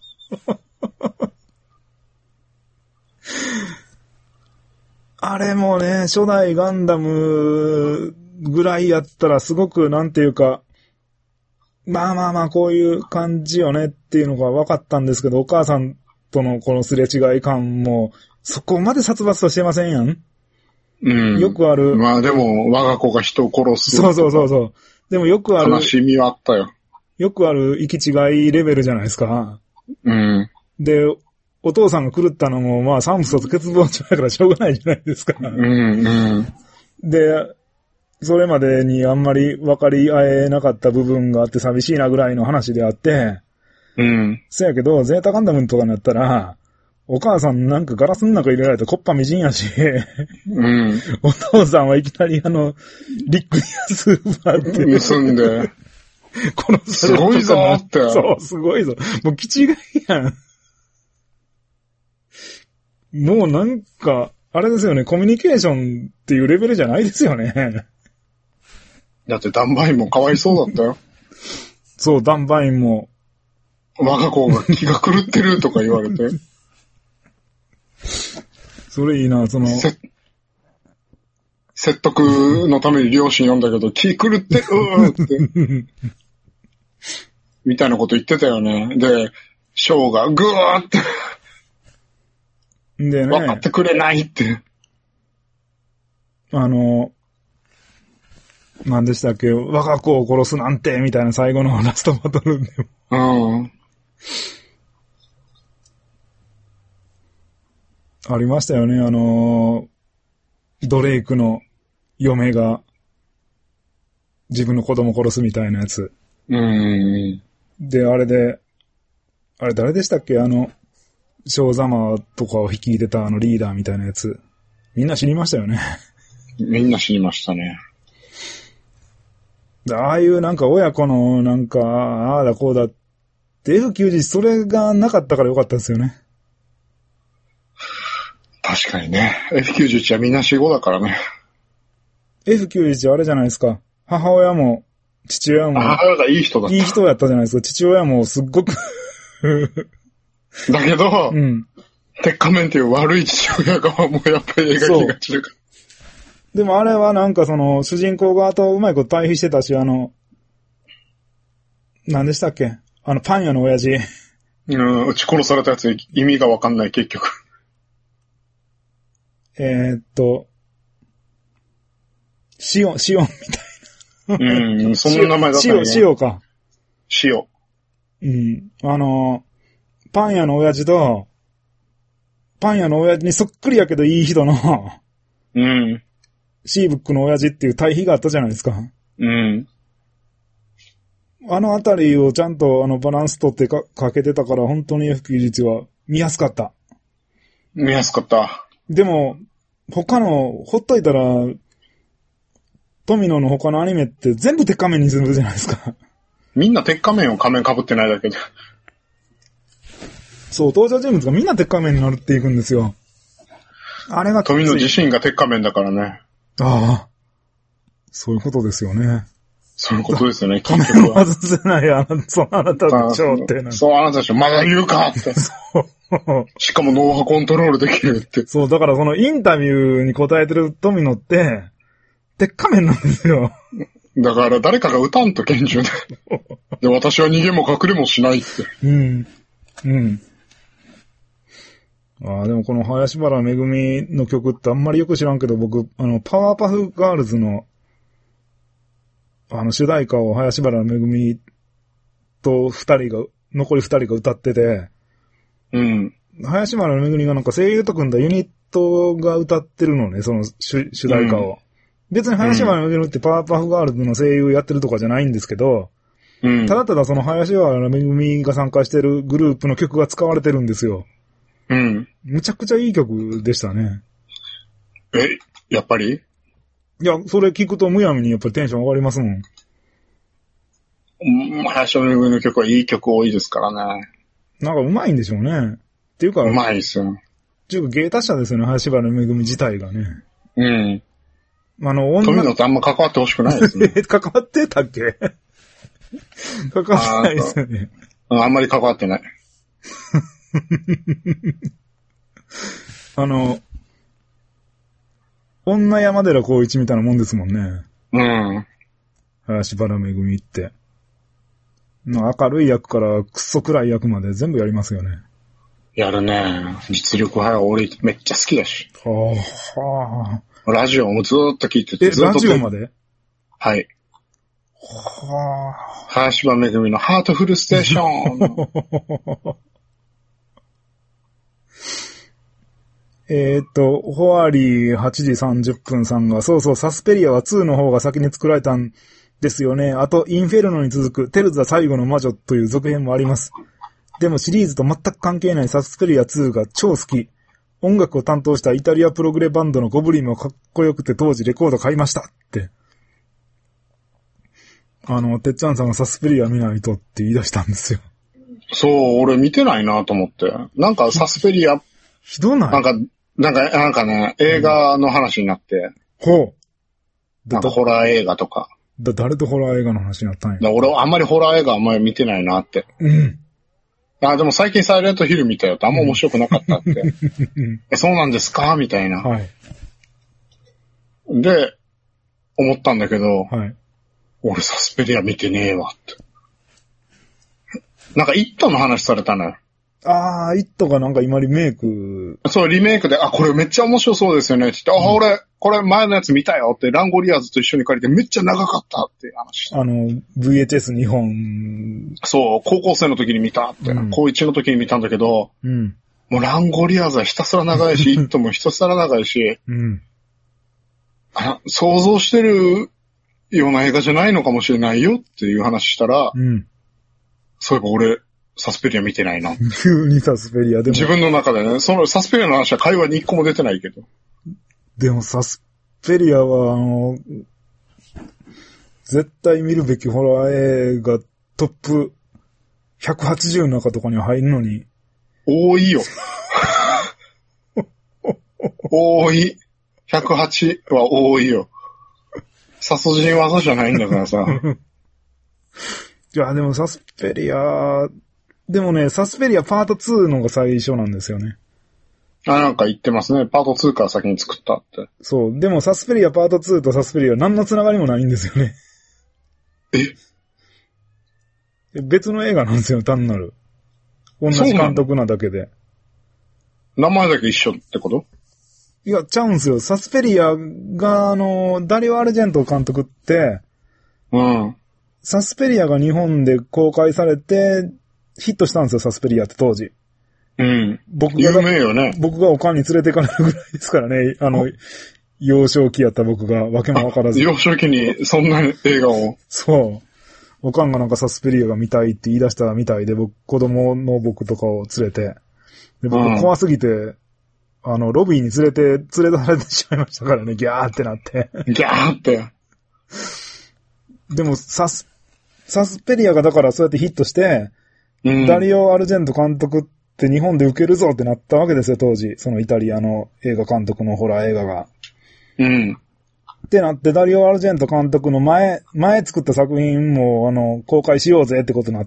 あれもね、初代ガンダムぐらいやったらすごく、なんていうか、まあ、こういう感じよねっていうのが分かったんですけど、お母さんとのこのすれ違い感も、そこまで殺伐としてませんやん。 うん。 よくある。 まあでも、我が子が人を殺す。 そう。でもよくある。 悲しみはあったよ。 よくある行き違いレベルじゃないですか。 うん。 で、お父さんが狂ったのも、まあ、産物と欠乏症だからしょうがないじゃないですか。で、それまでにあんまり分かり合えなかった部分があって寂しいなぐらいの話であって、そやけど、ゼータガンダムとかになったら、お母さんなんかガラスの中入れられてコッパみじんやし、お父さんはいきなりリックリアス奪って。 盗んで。すごいぞって。 そう、すごいぞ。もう気違いやん。もうなんか、あれですよね、コミュニケーションっていうレベルじゃないですよね。 だってダンバインもかわいそうだったよ。 そう、ダンバインも。 我が子が気が狂ってるとか言われて。 それいいな、 説得のために両親読んだけど、気狂ってるって。みたいなこと言ってたよね。で、ショーがグーって。 でね。 分かってくれないって。 何でしたっけ、我が子を殺すなんて、みたいな最後のラストバトルでも。ありましたよね、ドレイクの嫁が自分の子供殺すみたいなやつ。で、あれ誰でしたっけ、ショーザマとかを率いてたリーダーみたいなやつ。みんな死にましたよね。 みんな死にましたね。 ああいうなんか親子のなんか、ああだこうだって F91 それがなかったからよかったですよね。 確かにね。F91 はみんな死後だからね。 F91 あれじゃないですか。母親も父親も。 母親がいい人だった。 いい人やったじゃないですか。父親もすっごくだけど、鉄仮面っていう悪い父親側もやっぱり描きがちだから。 でもあれはなんか主人公側とうまいこと対比してたし、何でしたっけ、パン屋の親父。 撃ち殺されたやつ意味がわかんない結局。 シオンみたいな。そんな名前だったね。 シオか。 シオ。 パン屋の親父と、パン屋の親父にそっくりやけどいい人の、シーブックの親父っていう対比があったじゃないですか。あのあたりをちゃんとバランス取ってかけてたから本当に F91 は見やすかった。 見やすかった。 でも、ほっといたら、富野の他のアニメって全部鉄仮面にするじゃないですか。 みんな鉄仮面を仮面被ってないだけで。 そう、登場人物がみんな鉄仮面になるっていくんですよ。あれが富野自身が鉄仮面だからね。 ああ。そういうことですよね。 そういうことですよね。 仮面を外せないあなたでしょうってそう、あなたでしょ。まだ言うかって。そう。しかも脳波コントロールできるって。 そう、だからそのインタビューに答えてる富野って、鉄仮面なんですよ。 だから誰かが撃たんと拳銃で。で、私は逃げも隠れもしないって。 ああ、でもこの林原めぐみの曲ってあんまりよく知らんけど、僕、パワーパフガールズの、主題歌を林原めぐみと残り二人が歌ってて、林原めぐみがなんか声優と組んだユニットが歌ってるのね、その主題歌を。別に林原めぐみってパワーパフガールズの声優やってるとかじゃないんですけど、ただただその林原めぐみが参加してるグループの曲が使われてるんですよ。むちゃくちゃいい曲でしたね。 やっぱり？ いや、それ聞くとむやみにやっぱりテンション上がりますもん。 林めぐみの曲はいい曲多いですからね。 なんか上手いんでしょうね。っていうか、 上手いですよ。 ちょっと芸達者ですよね、林原めぐみ自体がね。 うん。富野とあんま関わってほしくないですね。 関わってたっけ関わってないですよね。 あんまり関わってない。 女山寺宏一みたいなもんですもんね。 うん。 林原めぐみって。明るい役からクソ暗い役まで全部やりますよね。 やるね。実力派は俺めっちゃ好きだし。 はあ。ラジオもずーっと聞いてて。 ラジオまで？ はい。 はあ。林原めぐみのハートフルステーション。 ホワリー8時30分さんが、そうそう、サスペリアは2の方が先に作られたんですよね。あと、インフェルノに続く、テルザ最後の魔女という続編もあります。でもシリーズと全く関係ないサスペリア2が超好き。音楽を担当したイタリアプログレバンドのゴブリンもかっこよくて当時レコード買いましたって。てっちゃんさんがサスペリア見ないとって言い出したんですよ。 そう、俺見てないなと思って。なんかサスペリア、 ひどない？ なんかね、映画の話になって。 ほう。 なんかホラー映画とか。 誰とホラー映画の話になったんや。 俺あんまりホラー映画あんまり見てないなって。 うん。 でも最近サイレントヒル見たよってあんま面白くなかったって。そうなんですかみたいな。 はい。 で、思ったんだけど、 はい。 俺サスペリア見てねえわって。なんかイットの話されたのよ。 イットがなんか今リメイク。 そう、リメイクで、これめっちゃ面白そうですよねって言って、俺、これ前のやつ見たよって、ランゴリアーズと一緒に借りてめっちゃ長かったって話した。 VHS2 本。 そう、高校生の時に見たって、高1の時に見たんだけど、 うん。 もうランゴリアーズはひたすら長いし、イットもひたすら長いし、 うん。 想像してるような映画じゃないのかもしれないよっていう話したら、 うん。 そういえば俺、サスペリア見てないな。 急にサスペリアでも。 自分の中でね、そのサスペリアの話は会話に一個も出てないけど。 でもサスペリアは絶対見るべきホラー映画トップ180の中とかには入るのに。 多いよ。多い。108は多いよ。殺人技じゃないんだからさ。 いや、でもサスペリア、でもね、サスペリアパート2のが最初なんですよね。 なんか言ってますね。パート2から先に作ったって。 そう。でもサスペリアパート2とサスペリア何のつながりもないんですよね。別の映画なんですよ、単なる。同じ監督なだけで。 名前だけ一緒ってこと？ いや、ちゃうんすよ。サスペリアが、ダリオ・アルジェント監督って、 うん。 サスペリアが日本で公開されて、ヒットしたんですよ、サスペリアって当時。 うん。有名よね。 僕がおかんに連れて行かれるぐらいですからね。幼少期やった僕がわけもわからず。 幼少期にそんな映画を。 そう。おかんがなんかサスペリアが見たいって言い出したみたいで、子供の僕とかを連れて。で、僕怖すぎて、ロビーに連れ出されてしまいましたからね、ギャーってなって。 ギャーって。 でも、サスペリアがだからそうやってヒットして、 うん、 ダリオ・アルジェント監督って日本で受けるぞってなったわけですよ、当時。そのイタリアの映画監督のホラー映画が。 うん。 ってなって、ダリオ・アルジェント監督の前作った作品も、公開しようぜってことになって、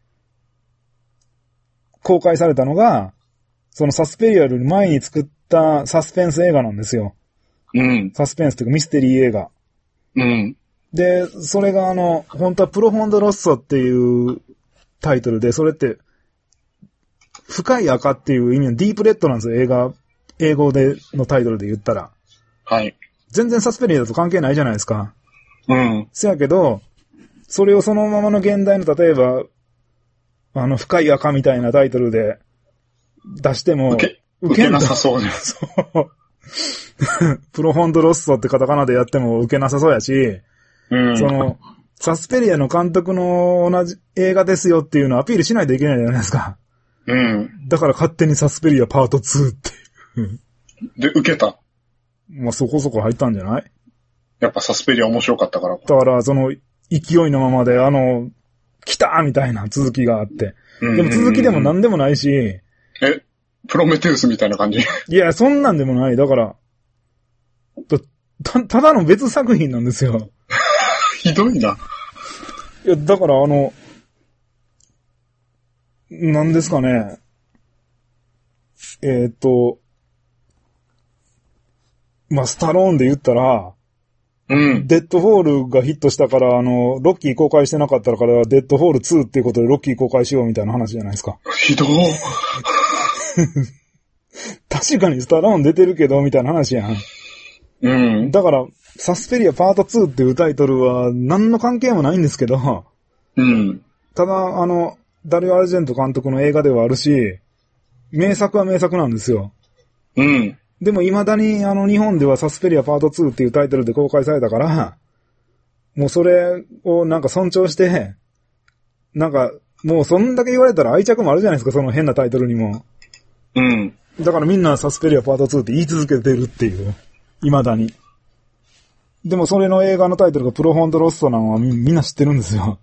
公開されたのが、そのサスペリアより前に作ったサスペンス映画なんですよ。 うん。 サスペンスっていうかミステリー映画。 うん。 で、それが本当はプロフォンドロッソっていうタイトルで、それって、深い赤っていう意味のディープレッドなんですよ、英語でのタイトルで言ったら。 はい。 全然サスペリアだと関係ないじゃないですか。 うん。 せやけど、それをそのままの現代の、例えば、深い赤みたいなタイトルで出しても、 受けなさそうね。 そう。プロフォンドロッソってカタカナでやっても受けなさそうやし、 うん、 サスペリアの監督の同じ映画ですよっていうのをアピールしないといけないじゃないですか。 うん。 だから勝手にサスペリアパート2っていう。 で、受けた。 まあ、そこそこ入ったんじゃない？ やっぱサスペリア面白かったから。 だから、その、勢いのままで、来たみたいな続きがあって。でも続きでも何でもないし。 プロメテウスみたいな感じ？ いや、そんなんでもない。だから、ただの別作品なんですよ。 ひどいな。 いや、だからなんですかね。まあ、スタローンで言ったら、 うん。 デッドフォールがヒットしたから、ロッキー公開してなかったから、デッドフォール2っていうことでロッキー公開しようみたいな話じゃないですか。 ひどー。 確かにスタローン出てるけど、みたいな話やん。 うん。 だから、サスペリアパート2っていうタイトルは何の関係もないんですけど、 うん。 ただ、ダリオ・アルジェント監督の映画ではあるし、名作は名作なんですよ。 うん。 でも未だに日本ではサスペリアパート2っていうタイトルで公開されたから、もうそれをなんか尊重して、なんかもうそんだけ言われたら愛着もあるじゃないですか、その変なタイトルにも。 うん。 だからみんなサスペリアパート2って言い続けてるっていう。未だに。でもそれの映画のタイトルがプロフォンドロッソなのはみんな知ってるんですよ。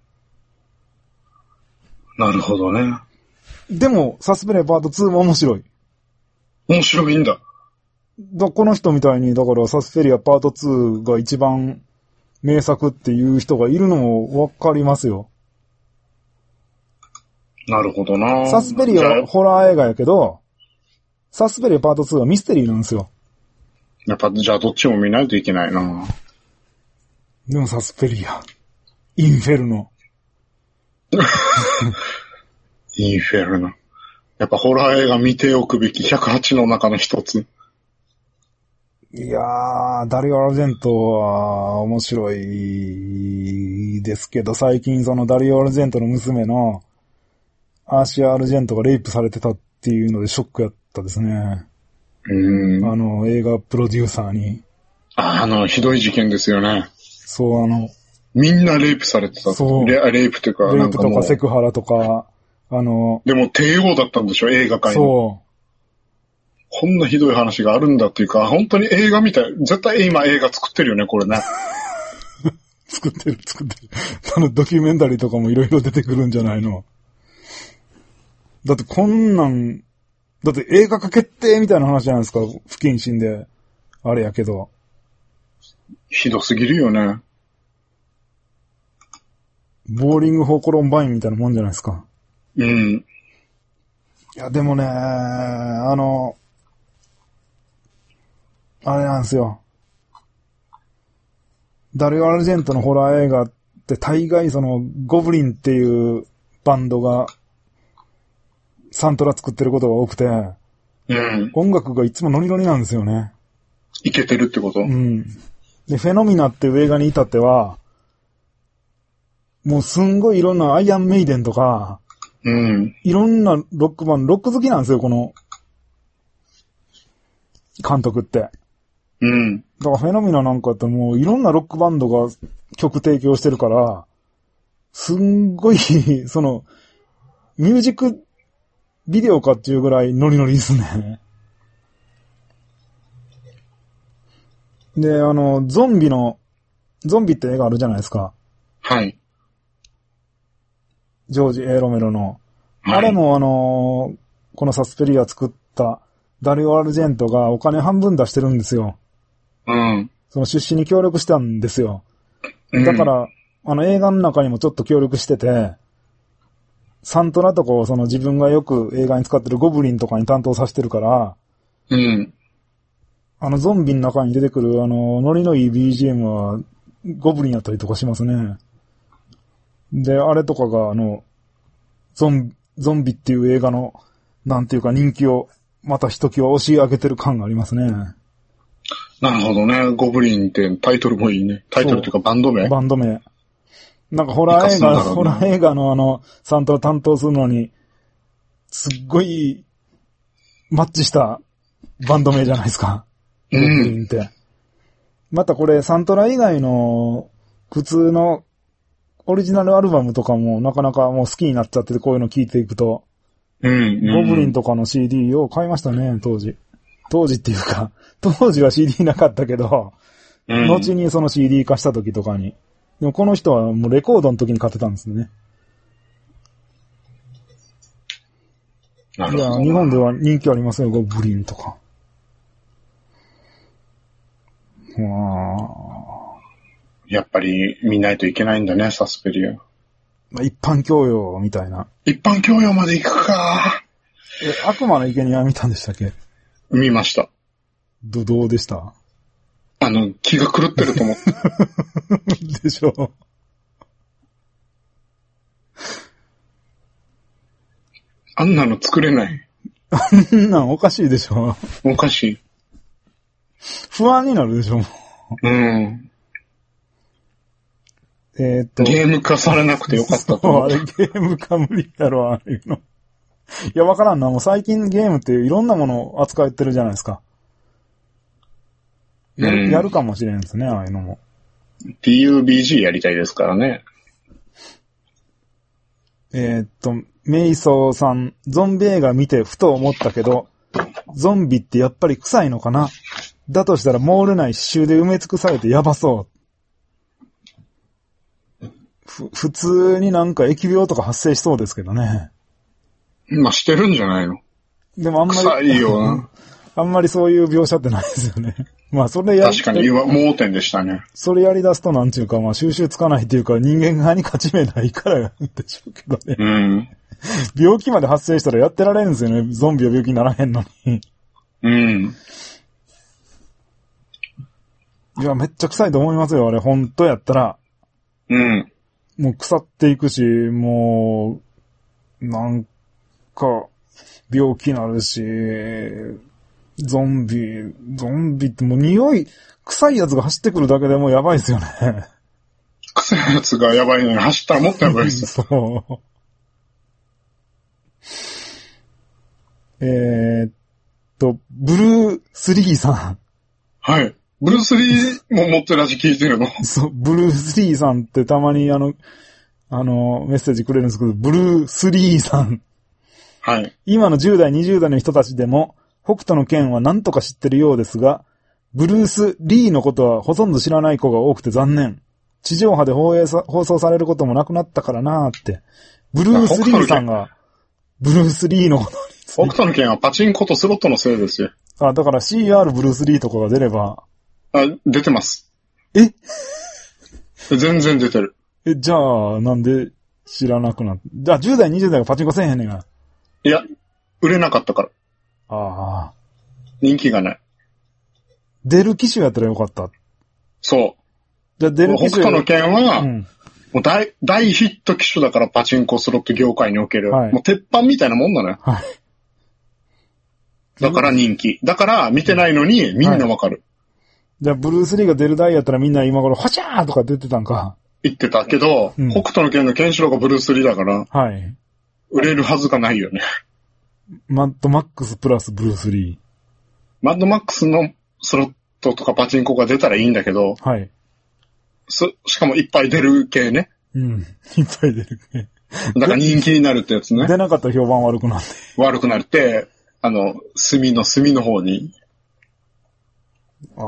なるほどね。 でもサスペリアパート2も面白い。 面白いんだ。 この人みたいに、だからサスペリアパート2が一番名作っていう人がいるのもわかりますよ。 なるほどな。 サスペリアはホラー映画やけど、サスペリアパート2はミステリーなんですよ。 やっぱ、じゃあどっちも見ないといけないな。 でもサスペリア。インフェルノ。 インフェルノ。やっぱホラー映画見ておくべき108の中の一つ。 いやー、ダリオ・アルジェントは面白いですけど、最近そのダリオ・アルジェントの娘のアーシア・アルジェントがレイプされてたっていうのでショックやったですね。映画プロデューサーに。 ひどい事件ですよね。 そう、 みんなレイプされてた。 そう。 レイプというか、 レイプとかセクハラとか、 でも帝王だったんでしょ、映画界の。 そう。 こんなひどい話があるんだっていうか、本当に映画みたい。絶対今映画作ってるよね、これね。 作ってる。ドキュメンタリーとかもいろいろ出てくるんじゃないの。だってこんなん、だって映画化決定みたいな話じゃないですか。不謹慎で。あれやけど。 ひどすぎるよね。 ボーリング・フォー・コロンバインみたいなもんじゃないですか。 うん。 いや、でもね、あれなんですよ。ダリオ・アルジェントのホラー映画って大概そのゴブリンっていうバンドがサントラ作ってることが多くて、 うん。 音楽がいつもノリノリなんですよね。 いけてるってこと？ うん。で、フェノミナっていう映画に至っては、もうすんごいいろんなアイアンメイデンとか、 うん。 いろんなロック好きなんですよ、この監督って。 うん。 だからフェノミナなんかってもういろんなロックバンドが曲提供してるから、すんごい、その、ミュージックビデオかっていうぐらいノリノリですね。で、ゾンビって映画あるじゃないですか。 はい。 ジョージ・エロメロの。 はい、 あれもこのサスペリア作ったダリオ・アルジェントがお金半分出してるんですよ。 うん。 その出資に協力したんですよ。だから、映画の中にもちょっと協力してて、サントラとかをその自分がよく映画に使ってるゴブリンとかに担当させてるから、 うん。 ゾンビの中に出てくるノリのいい BGM はゴブリンやったりとかしますね。で、あれとかがゾンビっていう映画の、なんていうか人気を、またひときわ押し上げてる感がありますね。 なるほどね。ゴブリンってタイトルもいいね。タイトルというかバンド名？ バンド名。なんかホラー映画のサントラ担当するのに、すっごいマッチしたバンド名じゃないですか。ゴブリンって。またこれサントラ以外の普通のオリジナルアルバムとかもなかなかもう好きになっちゃってて、こういうの聞いていくと。ゴブリンとかの CD を買いましたね、当時。当時っていうか、当時は CD なかったけど、 後にその CD 化した時とかに。でもこの人はもうレコードの時に買ってたんですね。 なるほど。 いや、日本では人気ありますよ、ブリンとか。 やっぱり見ないといけないんだね、サスペリア。 一般教養みたいな。 一般教養まで行くか。 悪魔の生贄は見たんでしたっけ？ 見ました。 どうでした？ 気が狂ってると思って。 でしょ。 あんなの作れない。 あんなんおかしいでしょ。 おかしい。 不安になるでしょ。 うん。ゲーム化されなくてよかったと思う。 そう、あれゲーム化無理やろ、ああいうの。いや、わからんな。もう最近ゲームっていろんなものを扱ってるじゃないですか。やるかもしれんですね、ああいうのも。 PUBG やりたいですからね。 メイソーさん、ゾンビ映画見てふと思ったけど、ゾンビってやっぱり臭いのかな？だとしたらモール内刺繍で埋め尽くされてやばそう。普通になんか疫病とか発生しそうですけどね。 まあ、してるんじゃないの？ でもあんまり。 臭いよな。 あんまりそういう描写ってないですよね。まあ、それ確かに盲点でしたね。 それやり出すとなんちゅうか、まあ、収集つかないっていうか、人間側に勝ち目ないからでしょうけどね。 うん。 病気まで発生したらやってられるんですよね。ゾンビは病気にならへんのに。 うん。 いや、めっちゃ臭いと思いますよ、あれ。本当やったら。 うん。 もう腐っていくし、もう、なんか、病気になるし、ゾンビってもう匂い、臭いやつが走ってくるだけでもうやばいですよね。 臭いやつがやばいのに走ったらもっとやばいですよ。そう。ブルースリーさん。 はい。ブルースリーも持ってる味聞いてるの？ そう、ブルースリーさんってたまにメッセージくれるんですけど、ブルースリーさん。 はい。 今の10代、20代の人たちでも、北斗の拳は何とか知ってるようですが、ブルース・リーのことはほとんど知らない子が多くて残念。地上波で放送されることもなくなったからなーって。ブルース・リーさんが、ブルース・リーのことに。 北斗の拳はパチンコとスロットのせいですよ。 あ、だから CR ブルース・リーとかが出れば。 あ、出てます。 え？ 全然出てる。 じゃあ、なんで知らなくなった？じゃあ10代、20代がパチンコせえへんねんが。 いや、売れなかったから。 ああ。 人気がない。 出る機種やったらよかった。 そう。 じゃあ出る機種。 北斗の拳は、もう大ヒット機種だからパチンコスロット業界における。はい、もう鉄板みたいなもんなのよ。はい。だから人気。だから見てないのにみんなわかる。はい、 じゃあブルース・リーが出る台やったらみんな今頃、はちゃーとか出てたんか。 言ってたけど、北斗の拳のケンシロウがブルース・リーだから、 はい。 売れるはずがないよね。 マッドマックスプラスブルース・リー。 マッドマックスのスロットとかパチンコが出たらいいんだけど、 はい。 しかもいっぱい出る系ね。 うん。いっぱい出る系。 だから人気になるってやつね。 出なかったら評判悪くなって。 悪くなるって、隅の方に。 ああ。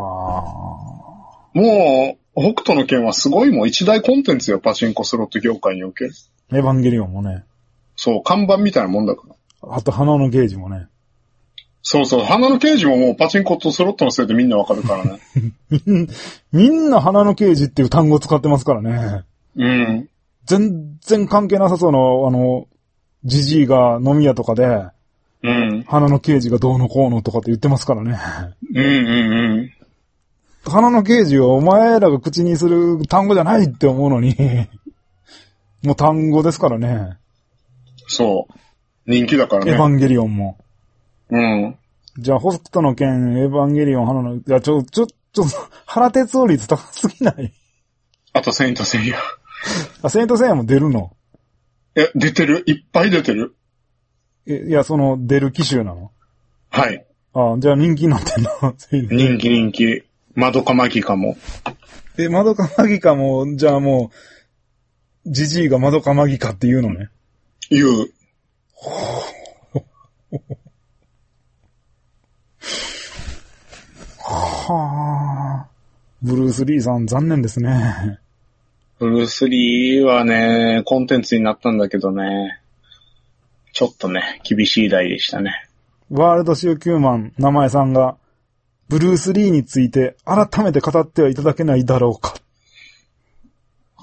もう、北斗の拳はすごいもう一大コンテンツよ、パチンコスロット業界における。 エヴァンゲリオンもね。 そう、看板みたいなもんだから。 あと、花のゲージもね。 そうそう、花の刑事ももうパチンコとスロットのせいでみんなわかるからね。 みんな花の刑事っていう単語を使ってますからね。 うん。 全然関係なさそうな、ジジイが飲み屋とかで、 うん。 花の刑事がどうのこうのとかって言ってますからね。 うんうんうん。 花の刑事をお前らが口にする単語じゃないって思うのに、もう単語ですからね。 そう。人気だからね。 エヴァンゲリオンも。 うん。 じゃあ、北斗の拳、エヴァンゲリオン、花の、いや、原哲夫率高すぎない？ あと、セイントセイヤ。 あ、セイントセイヤも出るの？ 出てる。いっぱい出てる。 いや、出る機種なの？ はい。 あ、じゃあ人気になってんの？ 人気。マドカマギカも。 マドカマギカも、じゃあもう、ジジイがマドカマギカって言うのね。 言う。 はあ。 ブルース・リーさん残念ですね。 ブルース・リーはね、コンテンツになったんだけどね、ちょっとね、厳しい題でしたね。 ワールド週9万名前さんが、ブルース・リーについて改めて語ってはいただけないだろうか。って。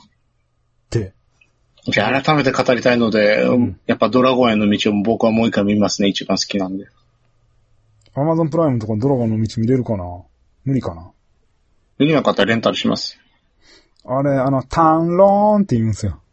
じゃあ改めて語りたいので、やっぱドラゴンへの道を僕はもう一回見ますね、一番好きなんで。 アマゾンプライムとかドラゴンの道見れるかな？無理かな？ 見れなかったらレンタルします。 あれ、タンローンって言うんですよ。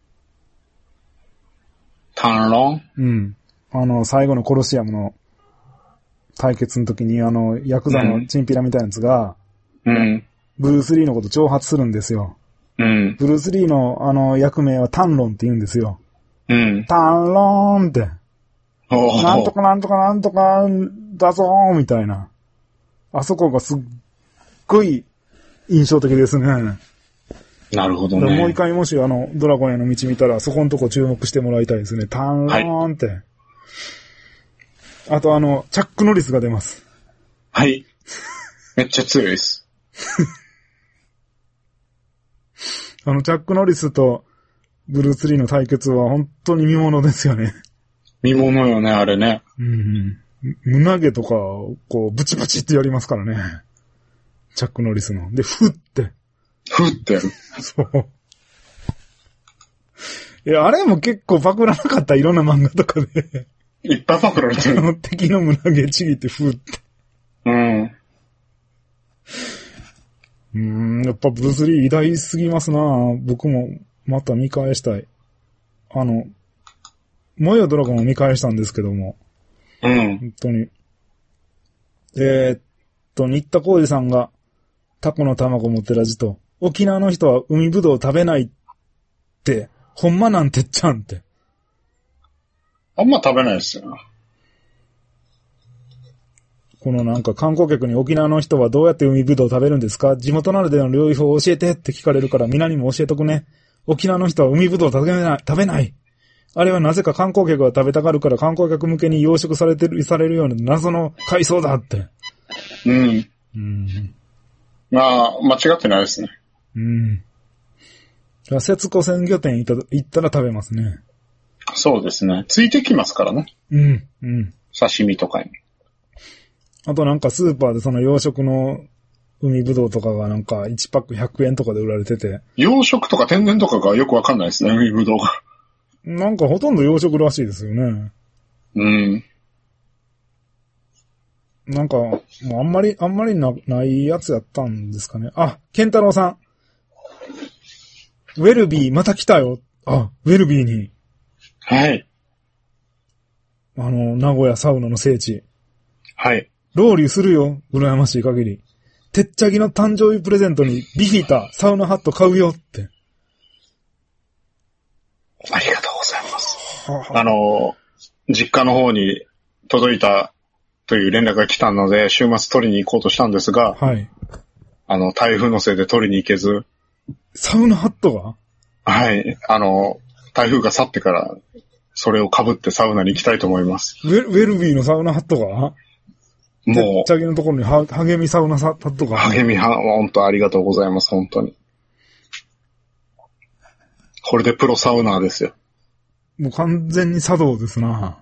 タンロン？うん。最後のコロシアムの対決の時にヤクザのチンピラみたいなやつが、 うん。 ブルース・リーのこと挑発するんですよ。 うん。 ブルース・リーの役名はタンロンって言うんですよ。 うん。 タンローンって。なんとかなんとかなんとかだぞーみたいな。あそこがすっごい印象的ですね。 なるほどね。 もう一回もしドラゴンへの道見たらそこのとこ注目してもらいたいですね。タンローンって。はい、あとチャック・ノリスが出ます。 はい。めっちゃ強いです。 チャック・ノリスとブルース・リーの対決は本当に見物ですよね。 見物よね、あれね。 うん。胸毛とか、こう、ブチブチってやりますからね。チャック・ノリスの。で、ふって。 ふってやる。 そう。いや、あれも結構パクらなかった、いろんな漫画とかで。 いっぱいパクられてる。 敵の胸毛ちぎってふって。 うん。 やっぱブルース・リー偉大すぎますな。僕もまた見返したい。燃えよドラゴンを見返したんですけども。 うん。 本当に。新田浩二さんがタコの卵持ってラジと、沖縄の人は海ぶどう食べないって、ほんまなんてっちゃんって。 あんま食べないですよ。 このなんか観光客に沖縄の人はどうやって海ぶどう食べるんですか？地元ならでの料理法を教えてって聞かれるから皆にも教えとくね。沖縄の人は海ぶどう食べない。あれはなぜか観光客が食べたがるから観光客向けに養殖されるような謎の海藻だって。 うん。まあ、間違ってないですね。 節子鮮魚店行ったら食べますね。 そうですね。ついてきますからね。刺身とかに。 あとなんかスーパーでその養殖の海ぶどうとかがなんか1パック100円とかで売られてて。 養殖とか天然とかがよくわかんないですね、海ぶどうが。 なんかほとんど養殖らしいですよね。なんか、もうあんまりないやつやったんですかね。あ、ケンタロウさん。ウェルビーまた来たよ。あ、ウェルビーに。 はい。 名古屋サウナの聖地。 はい。 ロウリュするよ。羨ましい限り。てっちゃぎの誕生日プレゼントにビフィタ、サウナハット買うよって。 ありがとうございます。実家の方に届いたという連絡が来たので、週末取りに行こうとしたんですが、 はい。 台風のせいで取りに行けず。 サウナハットが？ はい。台風が去ってから、それを被ってサウナに行きたいと思います。 ウェルビーのサウナハットが？もう。てっちゃぎのところに励みサウナハットが？ 励み本当ありがとうございます、本当に。これでプロサウナーですよ。 もう完全に茶道ですな。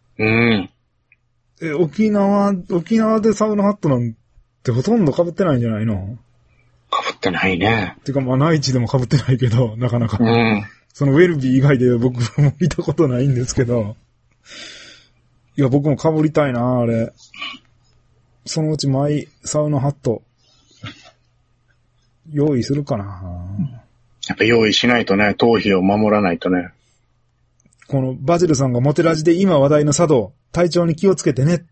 沖縄でサウナハットなんてほとんど被ってないんじゃないの？ 被ってないね。 てかまあ内地でも被ってないけど、なかなか。そのウェルビー以外で僕も見たことないんですけど。いや、僕も被りたいな、あれ。そのうちマイサウナハット、用意するかな。 やっぱ用意しないとね、頭皮を守らないとね。 このバジルさんがモテラジで今話題の茶道、体調に気をつけてねって。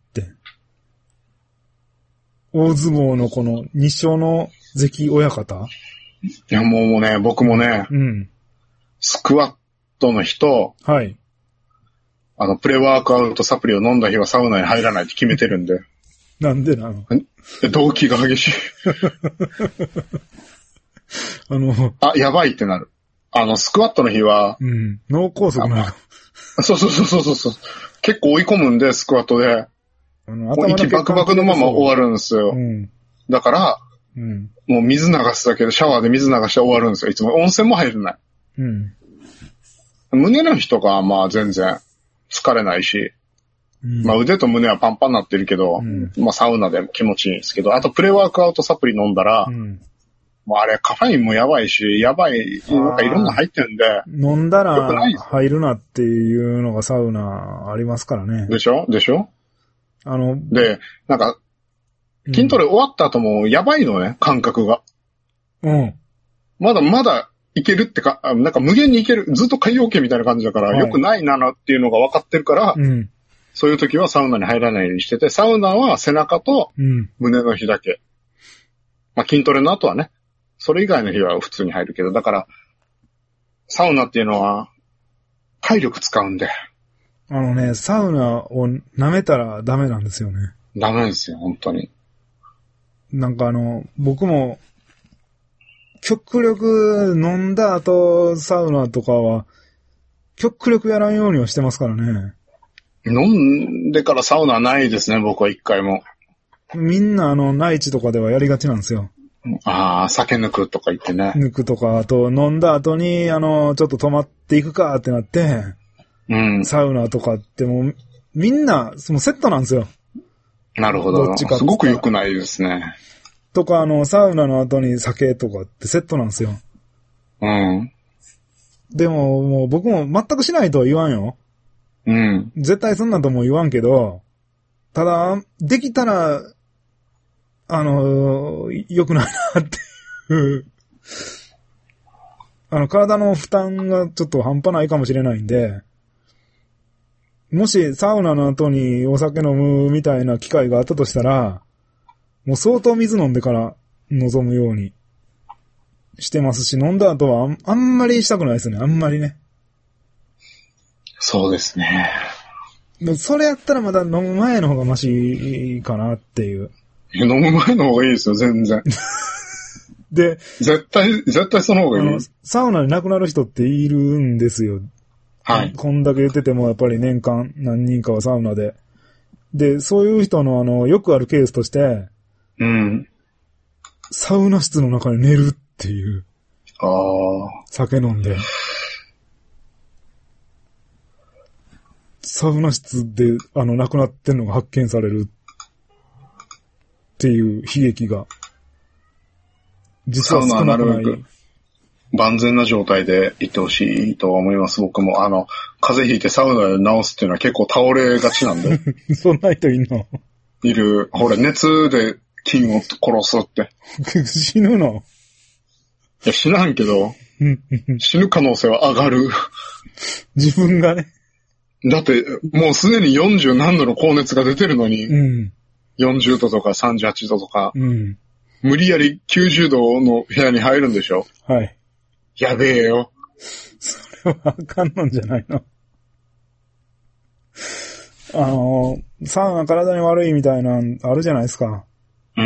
大相撲のこの日照の関親方？ いや、もうね、僕もね、スクワットの日と、 はい。 プレワークアウトサプリを飲んだ日はサウナに入らないって決めてるんで。 なんでなの？ 動機が激しい。やばいってなる。スクワットの日は、 脳梗塞なる。 そう。結構追い込むんで、スクワットで。息バクバクのまま終わるんですよ。だから、 うん。 もう水流すだけでシャワーで水流して終わるんですよ。いつも温泉も入れない。 うん。 胸の日とかはまあ全然疲れないし、うん、まあ腕と胸はパンパンになってるけど、うん、まあサウナでも気持ちいいんですけど、あとプレワークアウトサプリ飲んだら、うん、もうあれカフェインもやばいし、なんかいろんな入ってるんで。 飲んだら入るなっていうのがサウナありますからね。 でしょで、なんか、筋トレ終わった後もやばいのね、感覚が。 うん。 まだいけるってか、なんか無限にいける、ずっと海洋圏みたいな感じだから、良くないなっていうのが分かってるから、うん、そういう時はサウナに入らないようにしてて、サウナは背中と胸の日だけ。まあ筋トレの後はね、それ以外の日は普通に入るけど、だから、サウナっていうのは、体力使うんで。 サウナを舐めたらダメなんですよね。 ダメですよ、本当に。 なんか僕も、極力飲んだ後、サウナとかは、極力やらんようにはしてますからね。 飲んでからサウナはないですね、僕は一回も。 みんな内地とかではやりがちなんですよ。 ああ、酒抜くとか言ってね。 抜くとか、あと飲んだ後に、ちょっと泊まっていくかってなって、うん。サウナとかってもう、みんな、そのセットなんですよ。 なるほど。どっちかすごく良くないですね。 とか、サウナの後に酒とかってセットなんですよ。 うん。 でも、もう僕も全くしないとは言わんよ。 うん。 絶対そんなとも言わんけど、ただ、できたら、良くないなっていう。体の負担がちょっと半端ないかもしれないんで、もしサウナの後にお酒飲むみたいな機会があったとしたら、もう相当水飲んでから臨むようにしてますし、飲んだ後はあんまりしたくないですね。あんまりね。 そうですね。 それやったらまだ飲む前の方がマシかなっていう。 飲む前の方がいいですよ、全然。 で、 絶対その方がいい。 サウナに亡くなる人っているんですよ。 はい。 こんだけ言っててもやっぱり年間何人かはサウナで。で、そういう人のよくあるケースとして、 うん。 サウナ室の中に寝るっていう。 ああ。 酒飲んで。サウナ室で亡くなってんのが発見されるっていう悲劇が。実は少なくない。 万全な状態で行ってほしいと思います。僕も風邪ひいてサウナで治すっていうのは結構倒れがちなんで。 そんな人いんの？ いる。ほら、熱で菌を殺すって。 死ぬの？ いや、死なんけど、死ぬ可能性は上がる。 自分がね。 だって、もうすでに40何度の高熱が出てるのに、 うん、 40度とか38度とか、 うん、 無理やり90度の部屋に入るんでしょ？ はい。 やべえよ。 それはあかんのんじゃないの？サウナ体に悪いみたいなあるじゃないですか。 うん。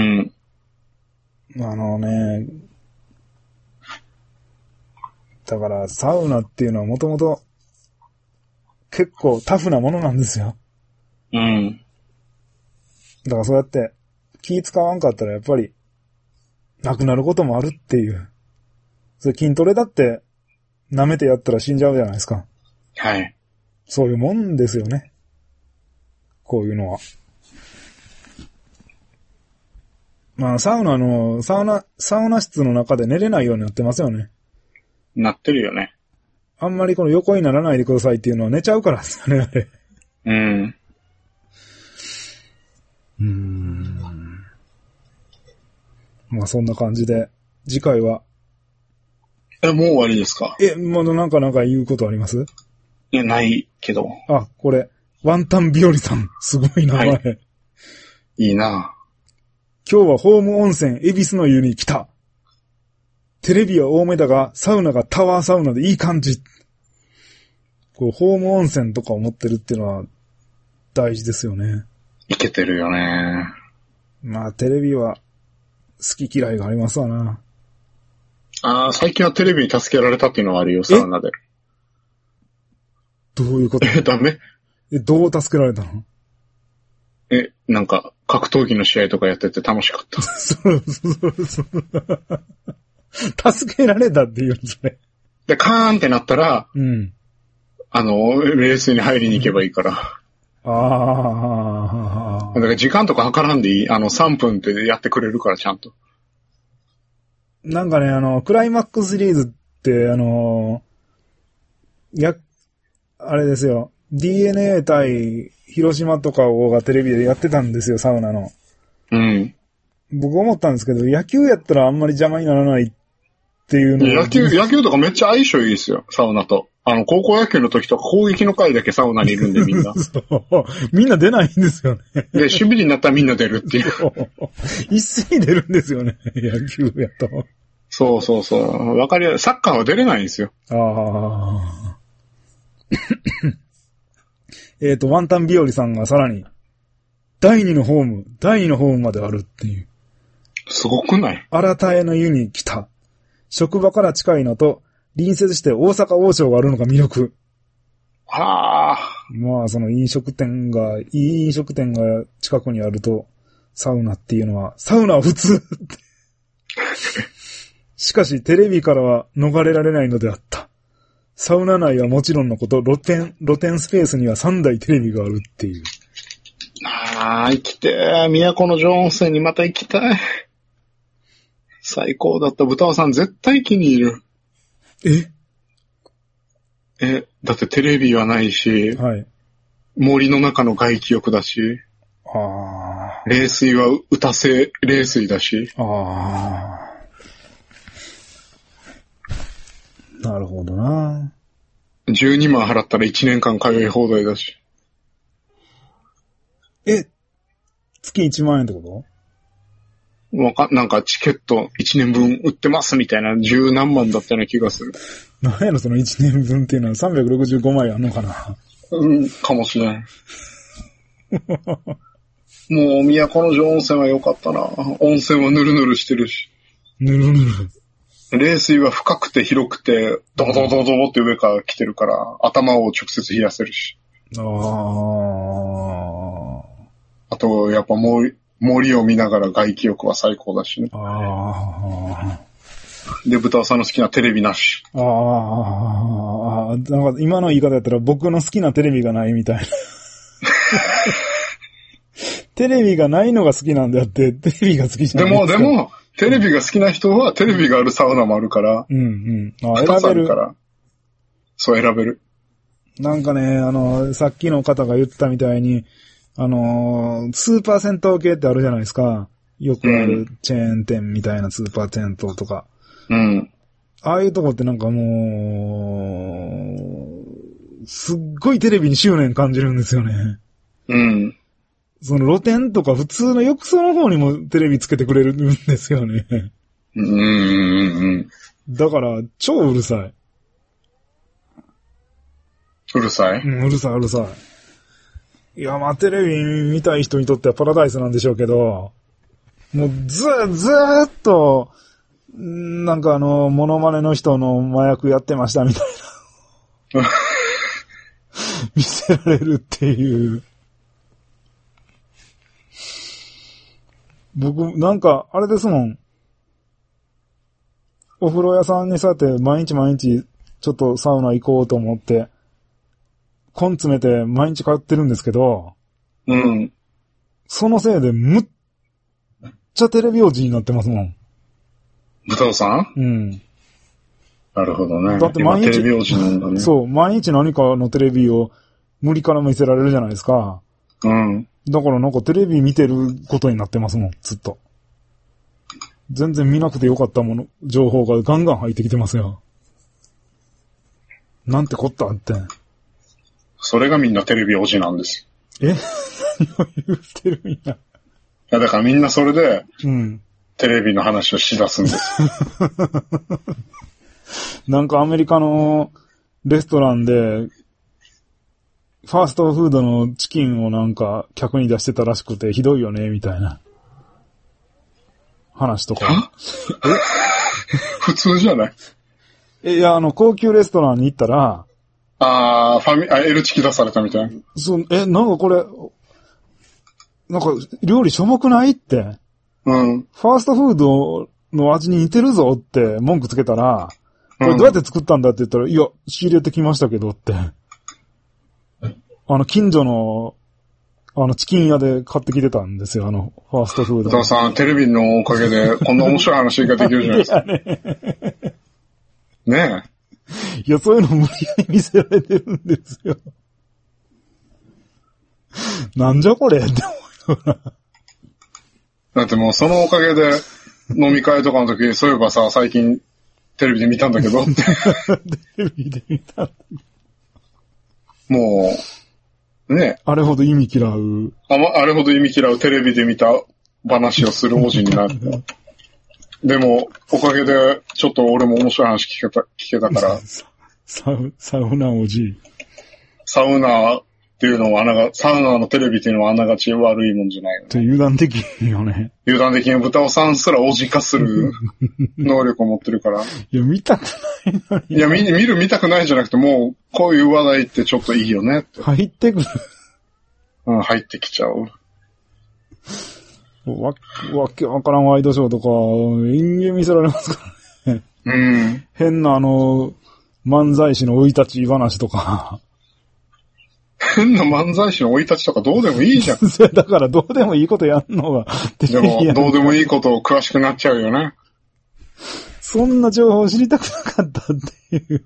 だからサウナっていうのはもともと結構タフなものなんですよ。 うん。 だからそうやって気使わんかったらやっぱりなくなることもあるっていう。それ筋トレだって舐めてやったら死んじゃうじゃないですか。 はい。 そういうもんですよね。こういうのは。まあサウナ室の中で寝れないようになってますよね。 なってるよね。 あんまりこの横にならないでくださいっていうのは寝ちゃうからですよね、あれ。 うん。 まあそんな感じで、次回は。 もう終わりですか？ まだなんか言うことあります？ いや、ないけど。 あ、これ、ワンタン日和さん。すごい名前。はい、 いいな。 今日はホーム温泉、恵比寿の湯に来た。テレビは多めだが、サウナがタワーサウナでいい感じ。こう、ホーム温泉とかを持ってるっていうのは大事ですよね。 いけてるよね。 まあ、テレビは好き嫌いがありますわな。 最近はテレビに助けられたっていうのはあるよ、サウナで。 どういうこと？ ダメ？ どう助けられたの？ なんか、 格闘技の試合とかやってて楽しかった。 そう。助けられたっていうそれ。 で、カーンってなったら、レースに入りに行けばいいから。だから時間とか測らんでいい。3分ってやってくれるから、ちゃんと。 なんかね、クライマックスシリーズって、あれですよ。DNA 対広島とかがテレビでやってたんですよ、サウナの。 うん。 僕思ったんですけど、野球やったらあんまり邪魔にならないっていうの野球とかめっちゃ相性いいですよ、サウナと。高校野球の時とか攻撃の回だけサウナにいるんでみんな。 そう。みんな出ないんですよね。 で、守備になったらみんな出るっていう。 一斉に出るんですよね、野球やと。 そう。わかりやすい。サッカーは出れないんですよ。 ワンタン日和さんがさらに、第2のホームまであるっていう。 すごくない？ 新田への湯に来た。職場から近いのと、隣接して大阪王将があるのが魅力。 はあ。 まあ、そのいい飲食店が近くにあると、サウナっていうのは、サウナは普通しかし、テレビからは逃れられないのであった。サウナ内はもちろんのこと、露天スペースには3台テレビがあるっていう。 行きてー。都城温泉にまた行きたい。最高だった。豚尾さん絶対気に入る。だってテレビはないし、 はい、 森の中の外気浴だし、冷水は打製冷水だし。 なるほどな。 12万払ったら1年間通い放題だし。 月1万円ってこと？ なんかチケット1年分売ってますみたいな10何万だったような気がする。 何やろその1年分っていうのは365枚あんのかな？ かもしれん。もう都城温泉は良かったな。温泉はヌルヌルしてるし。 ヌルヌル。 冷水は深くて広くて、ドボドボドボドボって上から来てるから、頭を直接冷やせるし。あと、やっぱ森を見ながら外気浴は最高だしね。で、豚尾さんの好きなテレビなし。 なんか今の言い方やったら僕の好きなテレビがないみたいな。テレビがないのが好きなんであって、テレビが好きじゃないですか。 でも、テレビが好きな人はテレビがあるサウナもあるから。 選べる。から。そう、選べる。 なんかね、さっきの方が言ったみたいに、スーパー銭湯系ってあるじゃないですか。よくあるチェーン店みたいなスーパー銭湯とか。ああいうとこってなんかもう、すっごいテレビに執念感じるんですよね。その露天とか普通の浴槽の方にもテレビつけてくれるんですよね。だから、超うるさい。 うるさい？ うるさい。いや、まあ、テレビ見たい人にとってはパラダイスなんでしょうけど、もうずーっと、なんかモノマネの人の麻薬やってましたみたいな。見せられるっていう。僕、なんか、あれですもん。お風呂屋さんにさて、毎日、ちょっとサウナ行こうと思って、根詰めて毎日通ってるんですけど、そのせいでむっちゃテレビおじになってますもん。 豚尾さん？なるほどね。 だって毎日、 テレビおじなんだね。 そう、毎日何かのテレビを無理から見せられるじゃないですか。だからなんかテレビ見てることになってますもん、ずっと。全然見なくてよかった情報がガンガン入ってきてますよ。なんてこったって。 それがみんなテレビおじなんです。 何を言ってるんや。 いや、だからみんなそれで、テレビの話をしだすんです。 なんかアメリカのレストランで、ファーストフードのチキンをなんか客に出してたらしくてひどいよね、みたいな話とか。 普通じゃない？ いや、高級レストランに行ったら、 L チキ出されたみたいな。 なんかこれ、 なんか、料理しょぼくないって。 うん。 ファーストフードの味に似てるぞって文句つけたら、これどうやって作ったんだって言ったら、いや、仕入れてきましたけどって。近所の、チキン屋で買ってきてたんですよ、ファーストフード。 歌さん、テレビのおかげで、こんな面白い話ができるじゃないですか。ねえ。いや、そういうの無理やり見せられてるんですよ。なんじゃこれって思いながら。 だってもうそのおかげで、飲み会とかの時、そういえばさ、最近、テレビで見たんだけどって。 テレビで見た。 もう、ね。 あれほど意味嫌う。 あれほど意味嫌うテレビで見た話をする文字になる。でも、おかげで、ちょっと俺も面白い話聞けたから。 サウナおじ。 サウナっていうのはサウナのテレビっていうのはあながち悪いもんじゃないよね。 油断的よね。 油断的に豚尾さんすらおじ化する能力を持ってるから。いや、見たくないのに。 いや、見たくないんじゃなくて、もう、こういう話題ってちょっといいよねって。 入ってくる。 うん、入ってきちゃう。 わけわからんワイドショーとか、演芸見せられますからね。 うん。 変な漫才師の生い立ち話とか。 変な漫才師の生い立ちとかどうでもいいじゃん。 だからどうでもいいことやんのが。 でも、どうでもいいことを詳しくなっちゃうよね。 そんな情報を知りたくなかったっていう。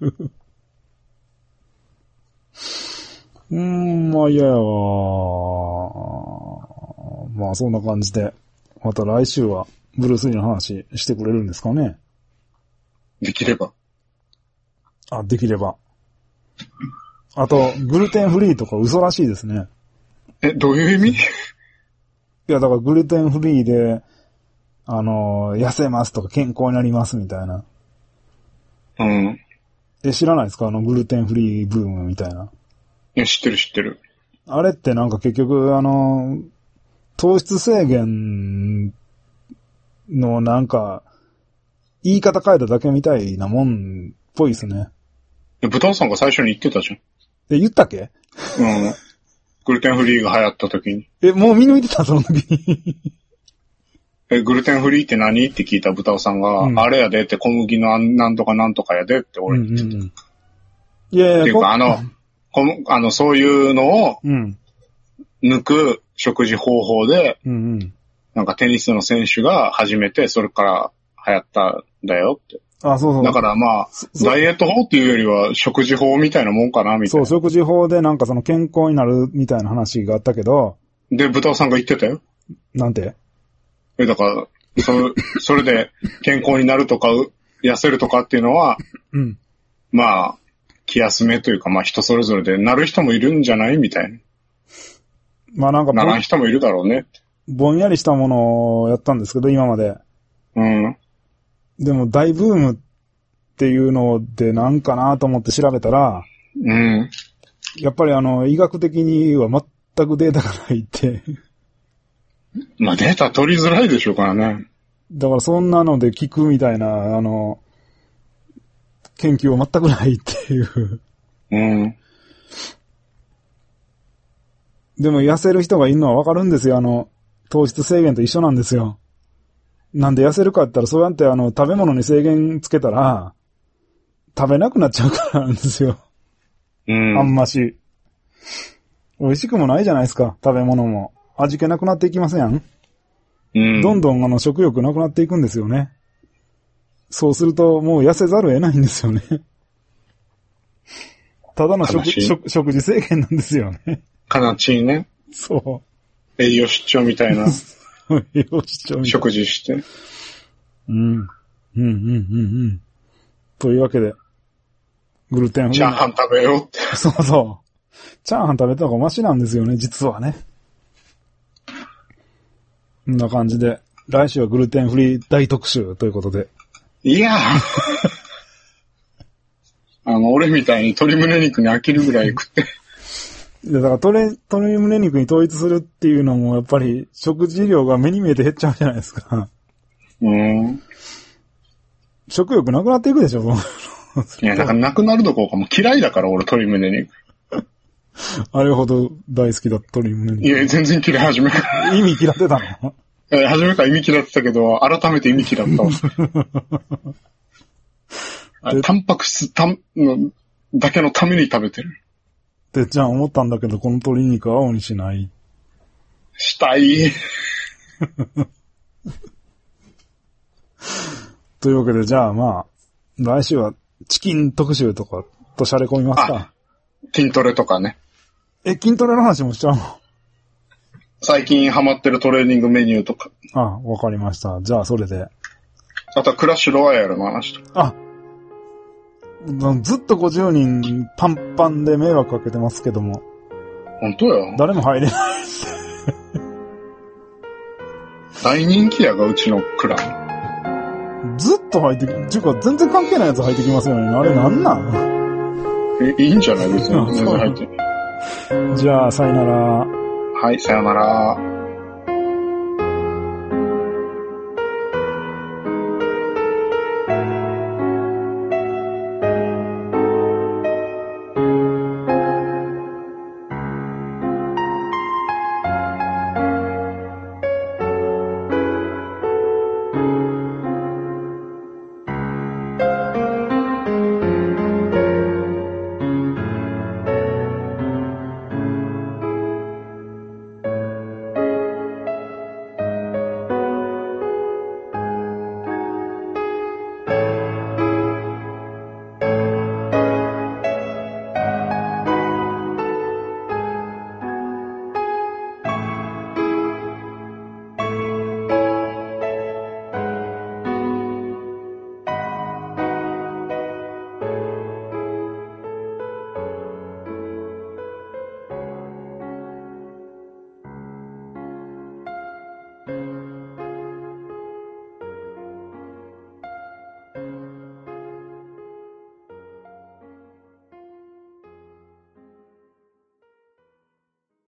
まあ嫌やわ。まあそんな感じで、また来週はブルース・リーの話してくれるんですかね。 できれば。 できれば。あと、グルテンフリーとか嘘らしいですね。 どういう意味？いや、だからグルテンフリーで、痩せますとか健康になりますみたいな。 うん。 知らないですか？グルテンフリーブームみたいな。 いや、知ってる。 あれってなんか結局、糖質制限のなんか、言い方変えただけみたいなもんっぽいですね。 豚尾さんが最初に言ってたじゃん。 言ったっけ？ うん。グルテンフリーが流行った時に。 もう見抜いてたその時に。 グルテンフリーって何って聞いた豚尾さんが、あれやでって小麦のなんとかなんとかやでって俺に言ってた。 いやいや、 っていうかそういうのを、抜く食事方法で、なんかテニスの選手が始めて、それから流行ったんだよって。 そう。 だからまあ、ダイエット法っていうよりは食事法みたいなもんかな、みたいな。 そう、食事法でなんかその健康になるみたいな話があったけど。 で、豚尾さんが言ってたよ。 なんて？ だから、それで健康になるとか、痩せるとかっていうのは、まあ、気休めというか、まあ人それぞれでなる人もいるんじゃないみたいな。 まあなんか、 ならん人もいるだろうね。 ぼんやりしたものをやったんですけど、今まで。でも大ブームっていうのでなんかなと思って調べたら、やっぱり医学的には全くデータがないって。 まあデータ取りづらいでしょうからね。 だからそんなので聞くみたいな、研究は全くないっていう。でも痩せる人がいるのはわかるんですよ。糖質制限と一緒なんですよ。なんで痩せるかって言ったら、そうやって食べ物に制限つけたら、食べなくなっちゃうからなんですよ。あんまし。美味しくもないじゃないですか、食べ物も。味気なくなっていきますやん。どんどん食欲なくなっていくんですよね。そうすると、もう痩せざるを得ないんですよね。ただの食事制限なんですよね。 悲しいね。 そう。 栄養失調みたいな。 栄養失調みたいな。 食事して。 というわけで、グルテンフリー。 チャーハン食べようって。 そうそう。チャーハン食べた方がマシなんですよね、実はね。こんな感じで、来週はグルテンフリー大特集ということで。 いや俺みたいに鶏胸肉に飽きるぐらい食って。 だから鶏胸肉に統一するっていうのもやっぱり食事量が目に見えて減っちゃうじゃないですか。食欲なくなっていくでしょ、 いや、だからなくなるどころかもう嫌いだから俺鶏胸肉。 あれほど大好きだった鶏胸肉。 いや、全然嫌い始めから。 意味嫌ってたの？ 初めから意味嫌ってたけど、改めて意味嫌ったわ。タンパク質のだけのために食べてる。 てっちゃん思ったんだけど、この鶏肉は青にしない。 したい。 というわけで、じゃあまあ、来週はチキン特集とかとしゃれ込みますか。 筋トレとかね。 筋トレの話もしちゃうの？ 最近ハマってるトレーニングメニューとか。 わかりました。じゃあそれで。 あとはクラッシュロワイヤルの話とか。 ずっと50人パンパンで迷惑かけてますけども。 本当よ。 誰も入れない。 大人気やが、うちのクラブ。ずっと入ってていうか全然関係ないやつ入ってきますよね。あれなんなん？ いいんじゃない別に。全然入って。 じゃあ、さよなら。 はい、さよなら。